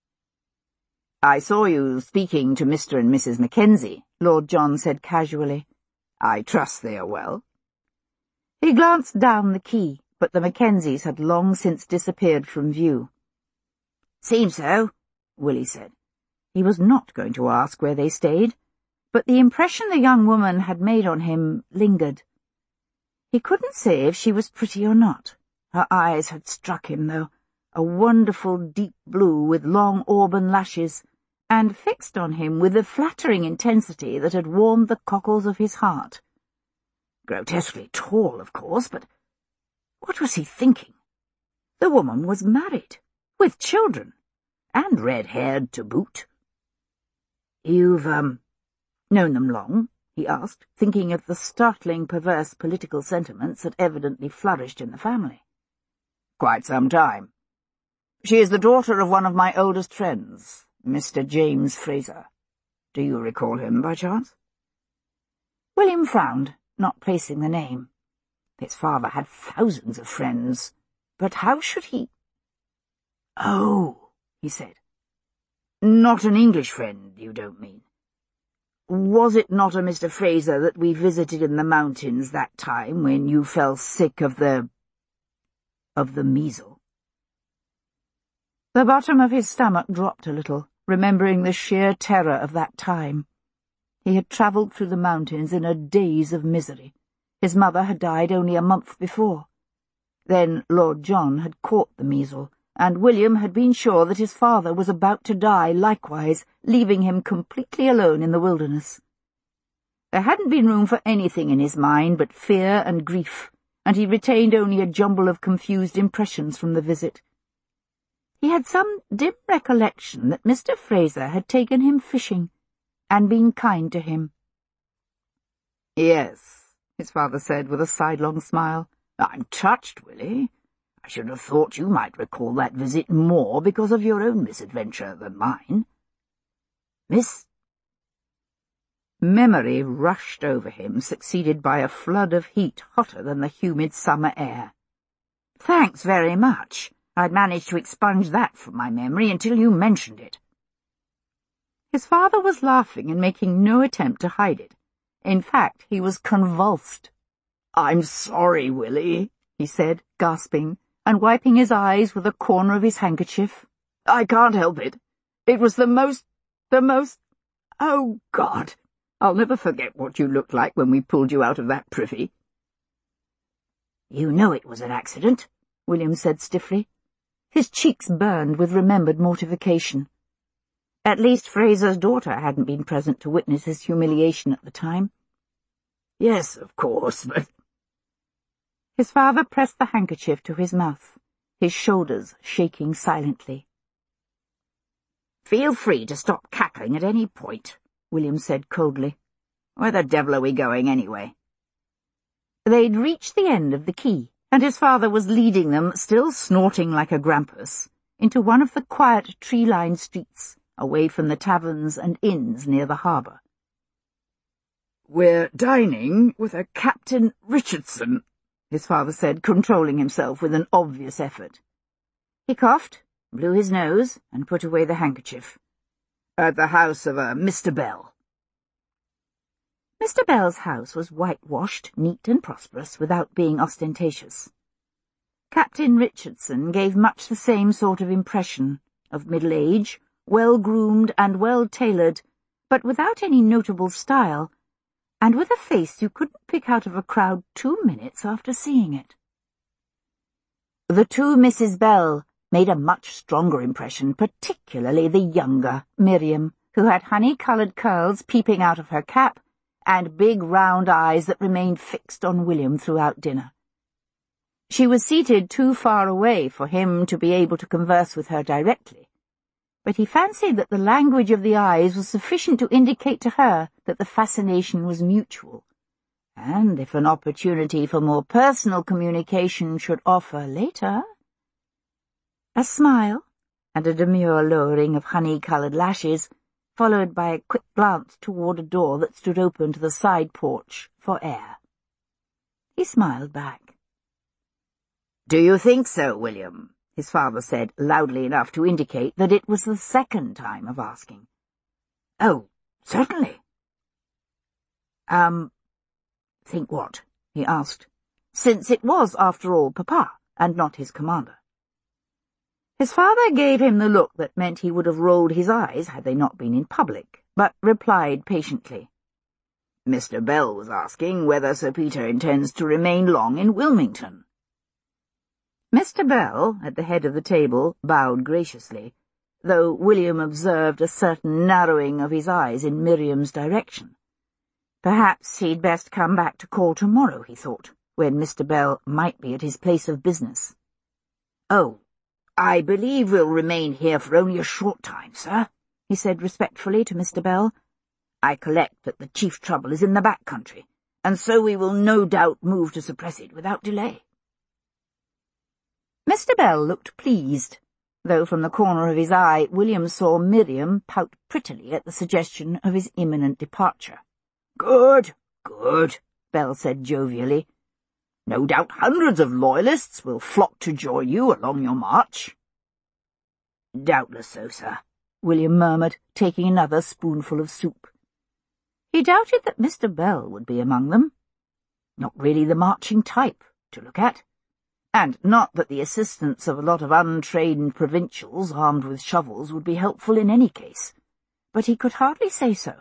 "I saw you speaking to Mister and Missus Mackenzie," Lord John said casually. "I trust they are well." He glanced down the quay, but the Mackenzies had long since disappeared from view. "Seems so," Willie said. He was not going to ask where they stayed, but the impression the young woman had made on him lingered. He couldn't say if she was pretty or not. Her eyes had struck him, though, a wonderful deep blue with long auburn lashes, and fixed on him with the flattering intensity that had warmed the cockles of his heart. Grotesquely tall, of course, but what was he thinking? The woman was married, with children, and red-haired to boot. "You've, um, known them long?" he asked, thinking of the startling perverse political sentiments that evidently flourished in the family. "Quite some time. She is the daughter of one of my oldest friends, Mister James Fraser. Do you recall him, by chance?" William frowned, not placing the name. His father had thousands of friends, but how should he— "Oh," he said. "Not an English friend, you don't mean?" Was it not a Mister Fraser that we visited in the mountains that time when you fell sick of the... of the measles?" The bottom of his stomach dropped a little, remembering the sheer terror of that time. He had travelled through the mountains in a daze of misery. His mother had died only a month before. Then Lord John had caught the measles, and William had been sure that his father was about to die likewise, leaving him completely alone in the wilderness. There hadn't been room for anything in his mind but fear and grief, and he retained only a jumble of confused impressions from the visit. He had some dim recollection that Mister Fraser had taken him fishing, and been kind to him. "Yes," his father said with a sidelong smile. "I'm touched, Willie. I should have thought you might recall that visit more because of your own misadventure than mine. Miss—" Memory rushed over him, succeeded by a flood of heat hotter than the humid summer air. "Thanks very much. I'd managed to expunge that from my memory until you mentioned it." His father was laughing and making no attempt to hide it. In fact, he was convulsed. "I'm sorry, Willie," he said, gasping, and wiping his eyes with a corner of his handkerchief. "I can't help it. It was the most, the most... Oh, God! I'll never forget what you looked like when we pulled you out of that privy." "You know it was an accident," William said stiffly. His cheeks burned with remembered mortification. At least Fraser's daughter hadn't been present to witness his humiliation at the time. "Yes, of course, but—" His father pressed the handkerchief to his mouth, his shoulders shaking silently. "Feel free to stop cackling at any point," William said coldly. "Where the devil are we going, anyway?" They'd reached the end of the quay, and his father was leading them, still snorting like a grampus, into one of the quiet tree-lined streets, away from the taverns and inns near the harbour. "We're dining with a Captain Richardson," his father said, controlling himself with an obvious effort. He coughed, blew his nose, and put away the handkerchief. "At the house of a Mister Bell." Mister Bell's house was whitewashed, neat and prosperous, without being ostentatious. Captain Richardson gave much the same sort of impression, of middle age, well-groomed and well-tailored, but without any notable style, and with a face you couldn't pick out of a crowd two minutes after seeing it. The two Misses Bell made a much stronger impression, particularly the younger, Miriam, who had honey-coloured curls peeping out of her cap, and big round eyes that remained fixed on William throughout dinner. She was seated too far away for him to be able to converse with her directly, but he fancied that the language of the eyes was sufficient to indicate to her that the fascination was mutual, and if an opportunity for more personal communication should offer later— A smile, and a demure lowering of honey-coloured lashes, followed by a quick glance toward a door that stood open to the side porch for air. He smiled back. "Do you think so, William?" his father said, loudly enough to indicate that it was the second time of asking. "Oh, certainly." Um, think what?" he asked, since it was, after all, Papa, and not his commander. His father gave him the look that meant he would have rolled his eyes had they not been in public, but replied patiently. "Mister Bell was asking whether Sir Peter intends to remain long in Wilmington." Mister Bell, at the head of the table, bowed graciously, though William observed a certain narrowing of his eyes in Miriam's direction. Perhaps he'd best come back to call tomorrow, he thought, when Mister Bell might be at his place of business. "Oh, I believe we'll remain here for only a short time, sir," he said respectfully to Mister Bell. "I collect that the chief trouble is in the back country, and so we will no doubt move to suppress it without delay." Mister Bell looked pleased, though from the corner of his eye William saw Miriam pout prettily at the suggestion of his imminent departure. "Good, good," Bell said jovially. "No doubt hundreds of loyalists will flock to join you along your march." "Doubtless so, sir," William murmured, taking another spoonful of soup. He doubted that Mister Bell would be among them. Not really the marching type to look at, and not that the assistance of a lot of untrained provincials armed with shovels would be helpful in any case, but he could hardly say so.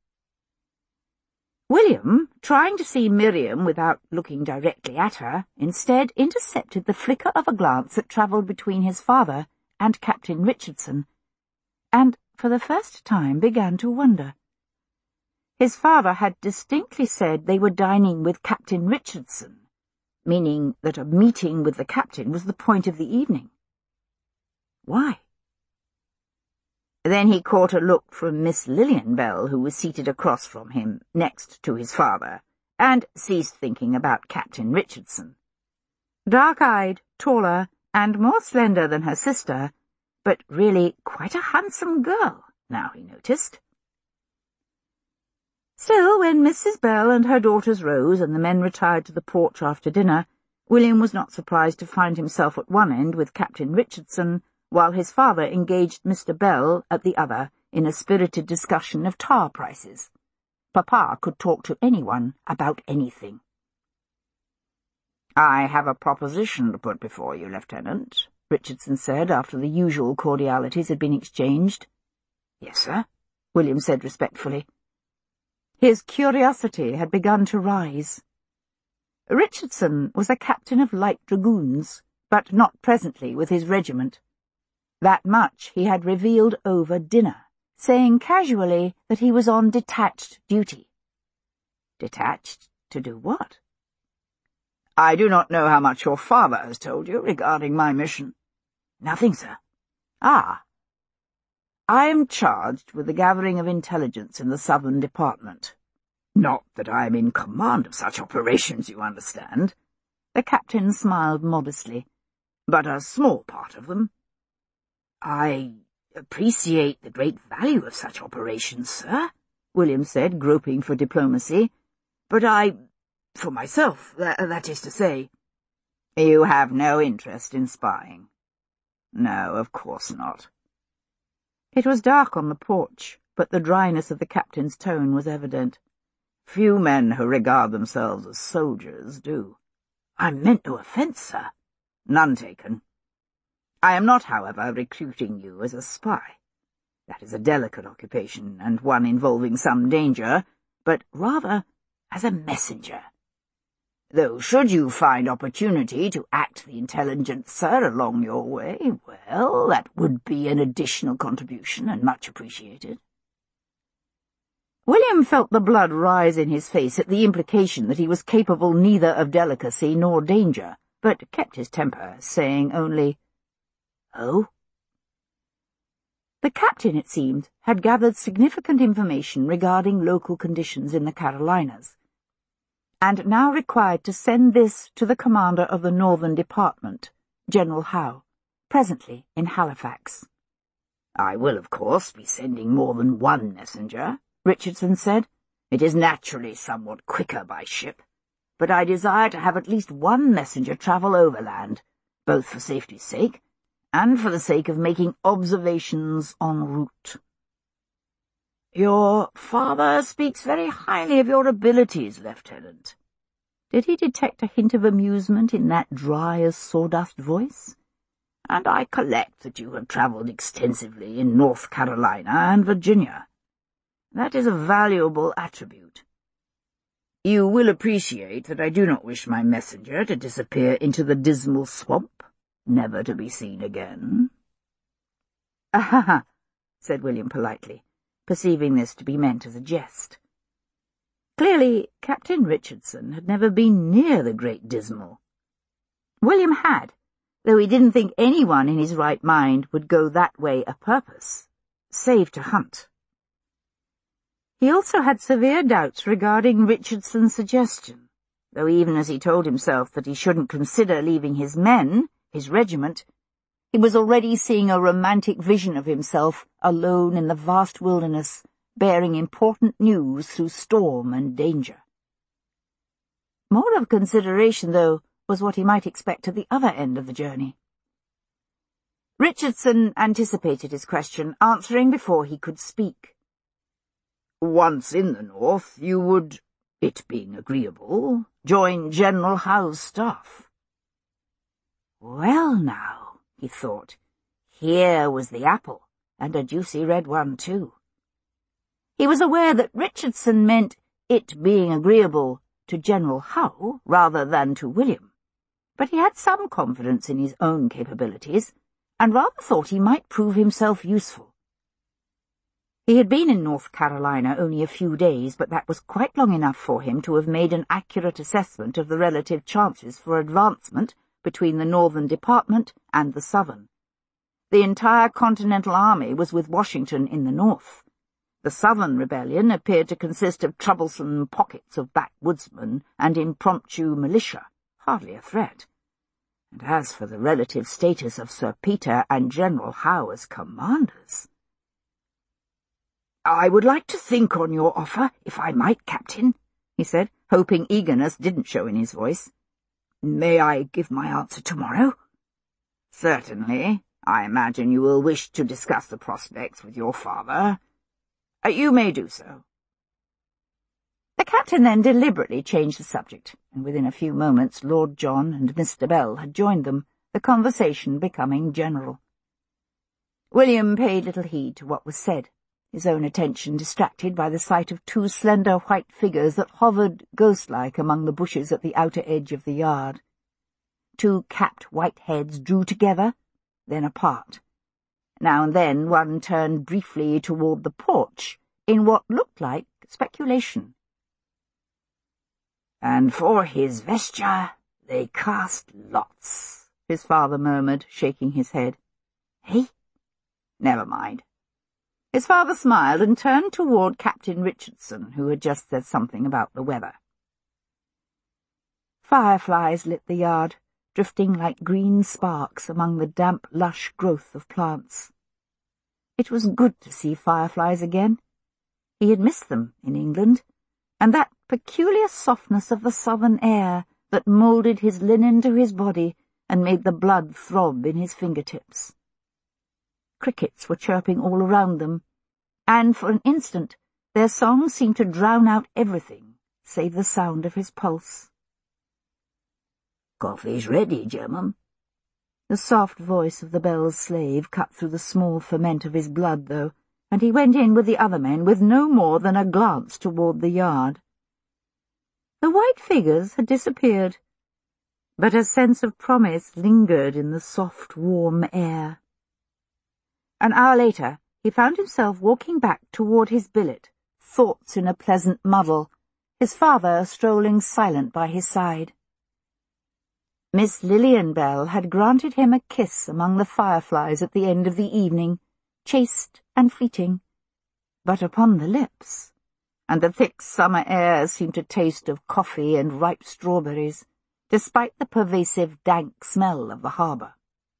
William, trying to see Miriam without looking directly at her, instead intercepted the flicker of a glance that travelled between his father and Captain Richardson, and for the first time began to wonder. His father had distinctly said they were dining with Captain Richardson, meaning that a meeting with the captain was the point of the evening. Why? Then he caught a look from Miss Lilian Bell, who was seated across from him, next to his father, and ceased thinking about Captain Richardson. Dark-eyed, taller, and more slender than her sister, but really quite a handsome girl, now he noticed. Still, when Missus Bell and her daughters rose and the men retired to the porch after dinner, William was not surprised to find himself at one end with Captain Richardson, while his father engaged Mister Bell at the other in a spirited discussion of tar prices. Papa could talk to anyone about anything. "I have a proposition to put before you, Lieutenant," Richardson said after the usual cordialities had been exchanged. "Yes, sir," William said respectfully. His curiosity had begun to rise. Richardson was a captain of light dragoons, but not presently with his regiment. That much he had revealed over dinner, saying casually that he was on detached duty. Detached to do what? "I do not know how much your father has told you regarding my mission." "Nothing, sir." "Ah. I am charged with the gathering of intelligence in the Southern Department. Not that I am in command of such operations, you understand." The captain smiled modestly. "But a small part of them." "I appreciate the great value of such operations, sir," William said, groping for diplomacy. "But I, for myself, that, that is to say—" "You have no interest in spying?" "No, of course not." It was dark on the porch, but the dryness of the captain's tone was evident. "Few men who regard themselves as soldiers do." "I meant no offence, sir." "None taken. I am not, however, recruiting you as a spy. That is a delicate occupation, and one involving some danger, but rather as a messenger. Though should you find opportunity to act the intelligencer along your way, well, that would be an additional contribution and much appreciated." William felt the blood rise in his face at the implication that he was capable neither of delicacy nor danger, but kept his temper, saying only, "Oh?" The captain, it seemed, had gathered significant information regarding local conditions in the Carolinas, and now required to send this to the commander of the Northern Department, General Howe, presently in Halifax. "I will, of course, be sending more than one messenger," Richardson said. "It is naturally somewhat quicker by ship, but I desire to have at least one messenger travel overland, both for safety's sake and for the sake of making observations en route." "Your father speaks very highly of your abilities, Lieutenant." Did he detect a hint of amusement in that dry-as-sawdust voice? "And I collect that you have travelled extensively in North Carolina and Virginia. That is a valuable attribute. You will appreciate that I do not wish my messenger to disappear into the dismal swamp, never to be seen again." "Ah-ha-ha," said William politely, perceiving this to be meant as a jest. Clearly, Captain Richardson had never been near the Great Dismal. William had, though he didn't think anyone in his right mind would go that way a purpose, save to hunt. He also had severe doubts regarding Richardson's suggestion, though even as he told himself that he shouldn't consider leaving his men, his regiment, he was already seeing a romantic vision of himself alone in the vast wilderness, bearing important news through storm and danger. More of consideration, though, was what he might expect at the other end of the journey. Richardson anticipated his question, answering before he could speak. Once in the north, you would, it being agreeable, join General Howe's staff. Well now, he thought, here was the apple, and a juicy red one too. He was aware that Richardson meant it being agreeable to General Howe rather than to William, but he had some confidence in his own capabilities, and rather thought he might prove himself useful. He had been in North Carolina only a few days, but that was quite long enough for him to have made an accurate assessment of the relative chances for advancement between the Northern Department and the Southern. The entire Continental Army was with Washington in the north. The Southern rebellion appeared to consist of troublesome pockets of backwoodsmen and impromptu militia, hardly a threat. And as for the relative status of Sir Peter and General Howe as commanders— "I would like to think on your offer, if I might, Captain," he said, hoping eagerness didn't show in his voice. "May I give my answer tomorrow?" "Certainly. I imagine you will wish to discuss the prospects with your father. Uh, you may do so." The captain then deliberately changed the subject, and within a few moments Lord John and Mister Bell had joined them, the conversation becoming general. William paid little heed to what was said, his own attention distracted by the sight of two slender white figures that hovered ghost-like among the bushes at the outer edge of the yard. Two capped white heads drew together, then apart. Now and then one turned briefly toward the porch, in what looked like speculation. "And for his vesture they cast lots," his father murmured, shaking his head. "Eh? Never mind." His father smiled and turned toward Captain Richardson, who had just said something about the weather. Fireflies lit the yard, drifting like green sparks among the damp, lush growth of plants. It was good to see fireflies again. He had missed them in England, and that peculiar softness of the southern air that moulded his linen to his body and made the blood throb in his fingertips. Crickets were chirping all around them, and for an instant their song seemed to drown out everything save the sound of his pulse. "Coffee's ready, German." The soft voice of the bell's slave cut through the small ferment of his blood, though, and he went in with the other men with no more than a glance toward the yard. The white figures had disappeared, but a sense of promise lingered in the soft, warm air. An hour later, he found himself walking back toward his billet, thoughts in a pleasant muddle, his father strolling silent by his side. Miss Lillian Bell had granted him a kiss among the fireflies at the end of the evening, chaste and fleeting, but upon the lips, and the thick summer air seemed to taste of coffee and ripe strawberries, despite the pervasive dank smell of the harbour.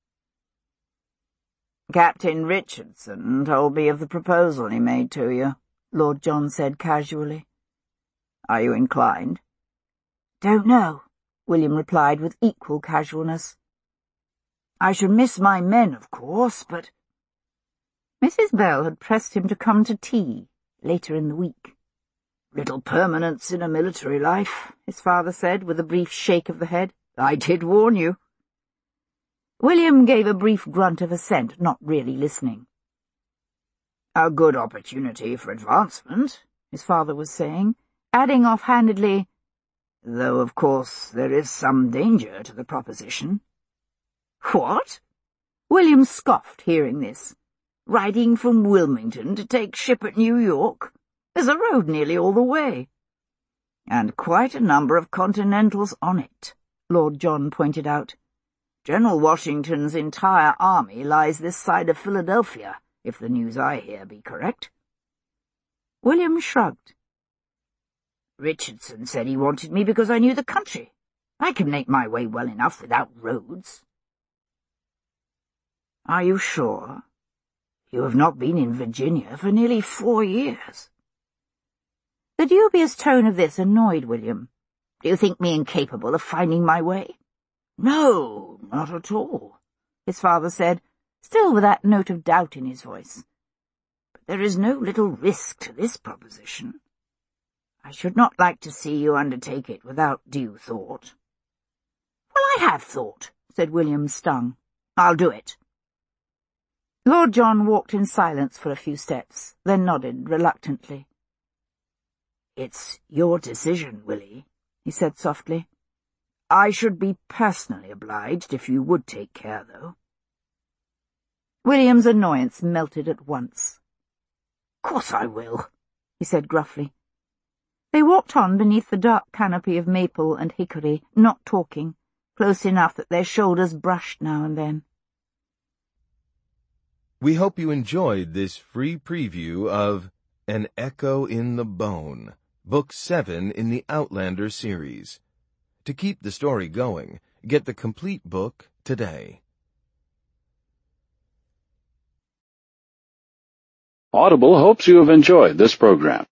"Captain Richardson told me of the proposal he made to you," Lord John said casually. "Are you inclined?" "Don't know," William replied with equal casualness. "I should miss my men, of course, but—" Missus Bell had pressed him to come to tea later in the week. "Little permanence in a military life," his father said, with a brief shake of the head. "I did warn you." William gave a brief grunt of assent, not really listening. "A good opportunity for advancement," his father was saying, adding offhandedly, "though, of course, there is some danger to the proposition." "What?" William scoffed, hearing this. "Riding from Wilmington to take ship at New York? There's a road nearly all the way." "And quite a number of Continentals on it," Lord John pointed out. "General Washington's entire army lies this side of Philadelphia, if the news I hear be correct." William shrugged. "Richardson said he wanted me because I knew the country. I can make my way well enough without roads." "Are you sure? You have not been in Virginia for nearly four years." The dubious tone of this annoyed William. "Do you think me incapable of finding my way?" "No, not at all," his father said, still with that note of doubt in his voice. "But there is no little risk to this proposition. I should not like to see you undertake it without due thought." "Well, I have thought," said William, stung. "I'll do it." Lord John walked in silence for a few steps, then nodded reluctantly. "It's your decision, Willie," he said softly. "I should be personally obliged if you would take care, though." William's annoyance melted at once. "Course I will," he said gruffly. They walked on beneath the dark canopy of maple and hickory, not talking, close enough that their shoulders brushed now and then. We hope you enjoyed this free preview of An Echo in the Bone, Book seven in the Outlander series. To keep the story going, get the complete book today. Audible hopes you have enjoyed this program.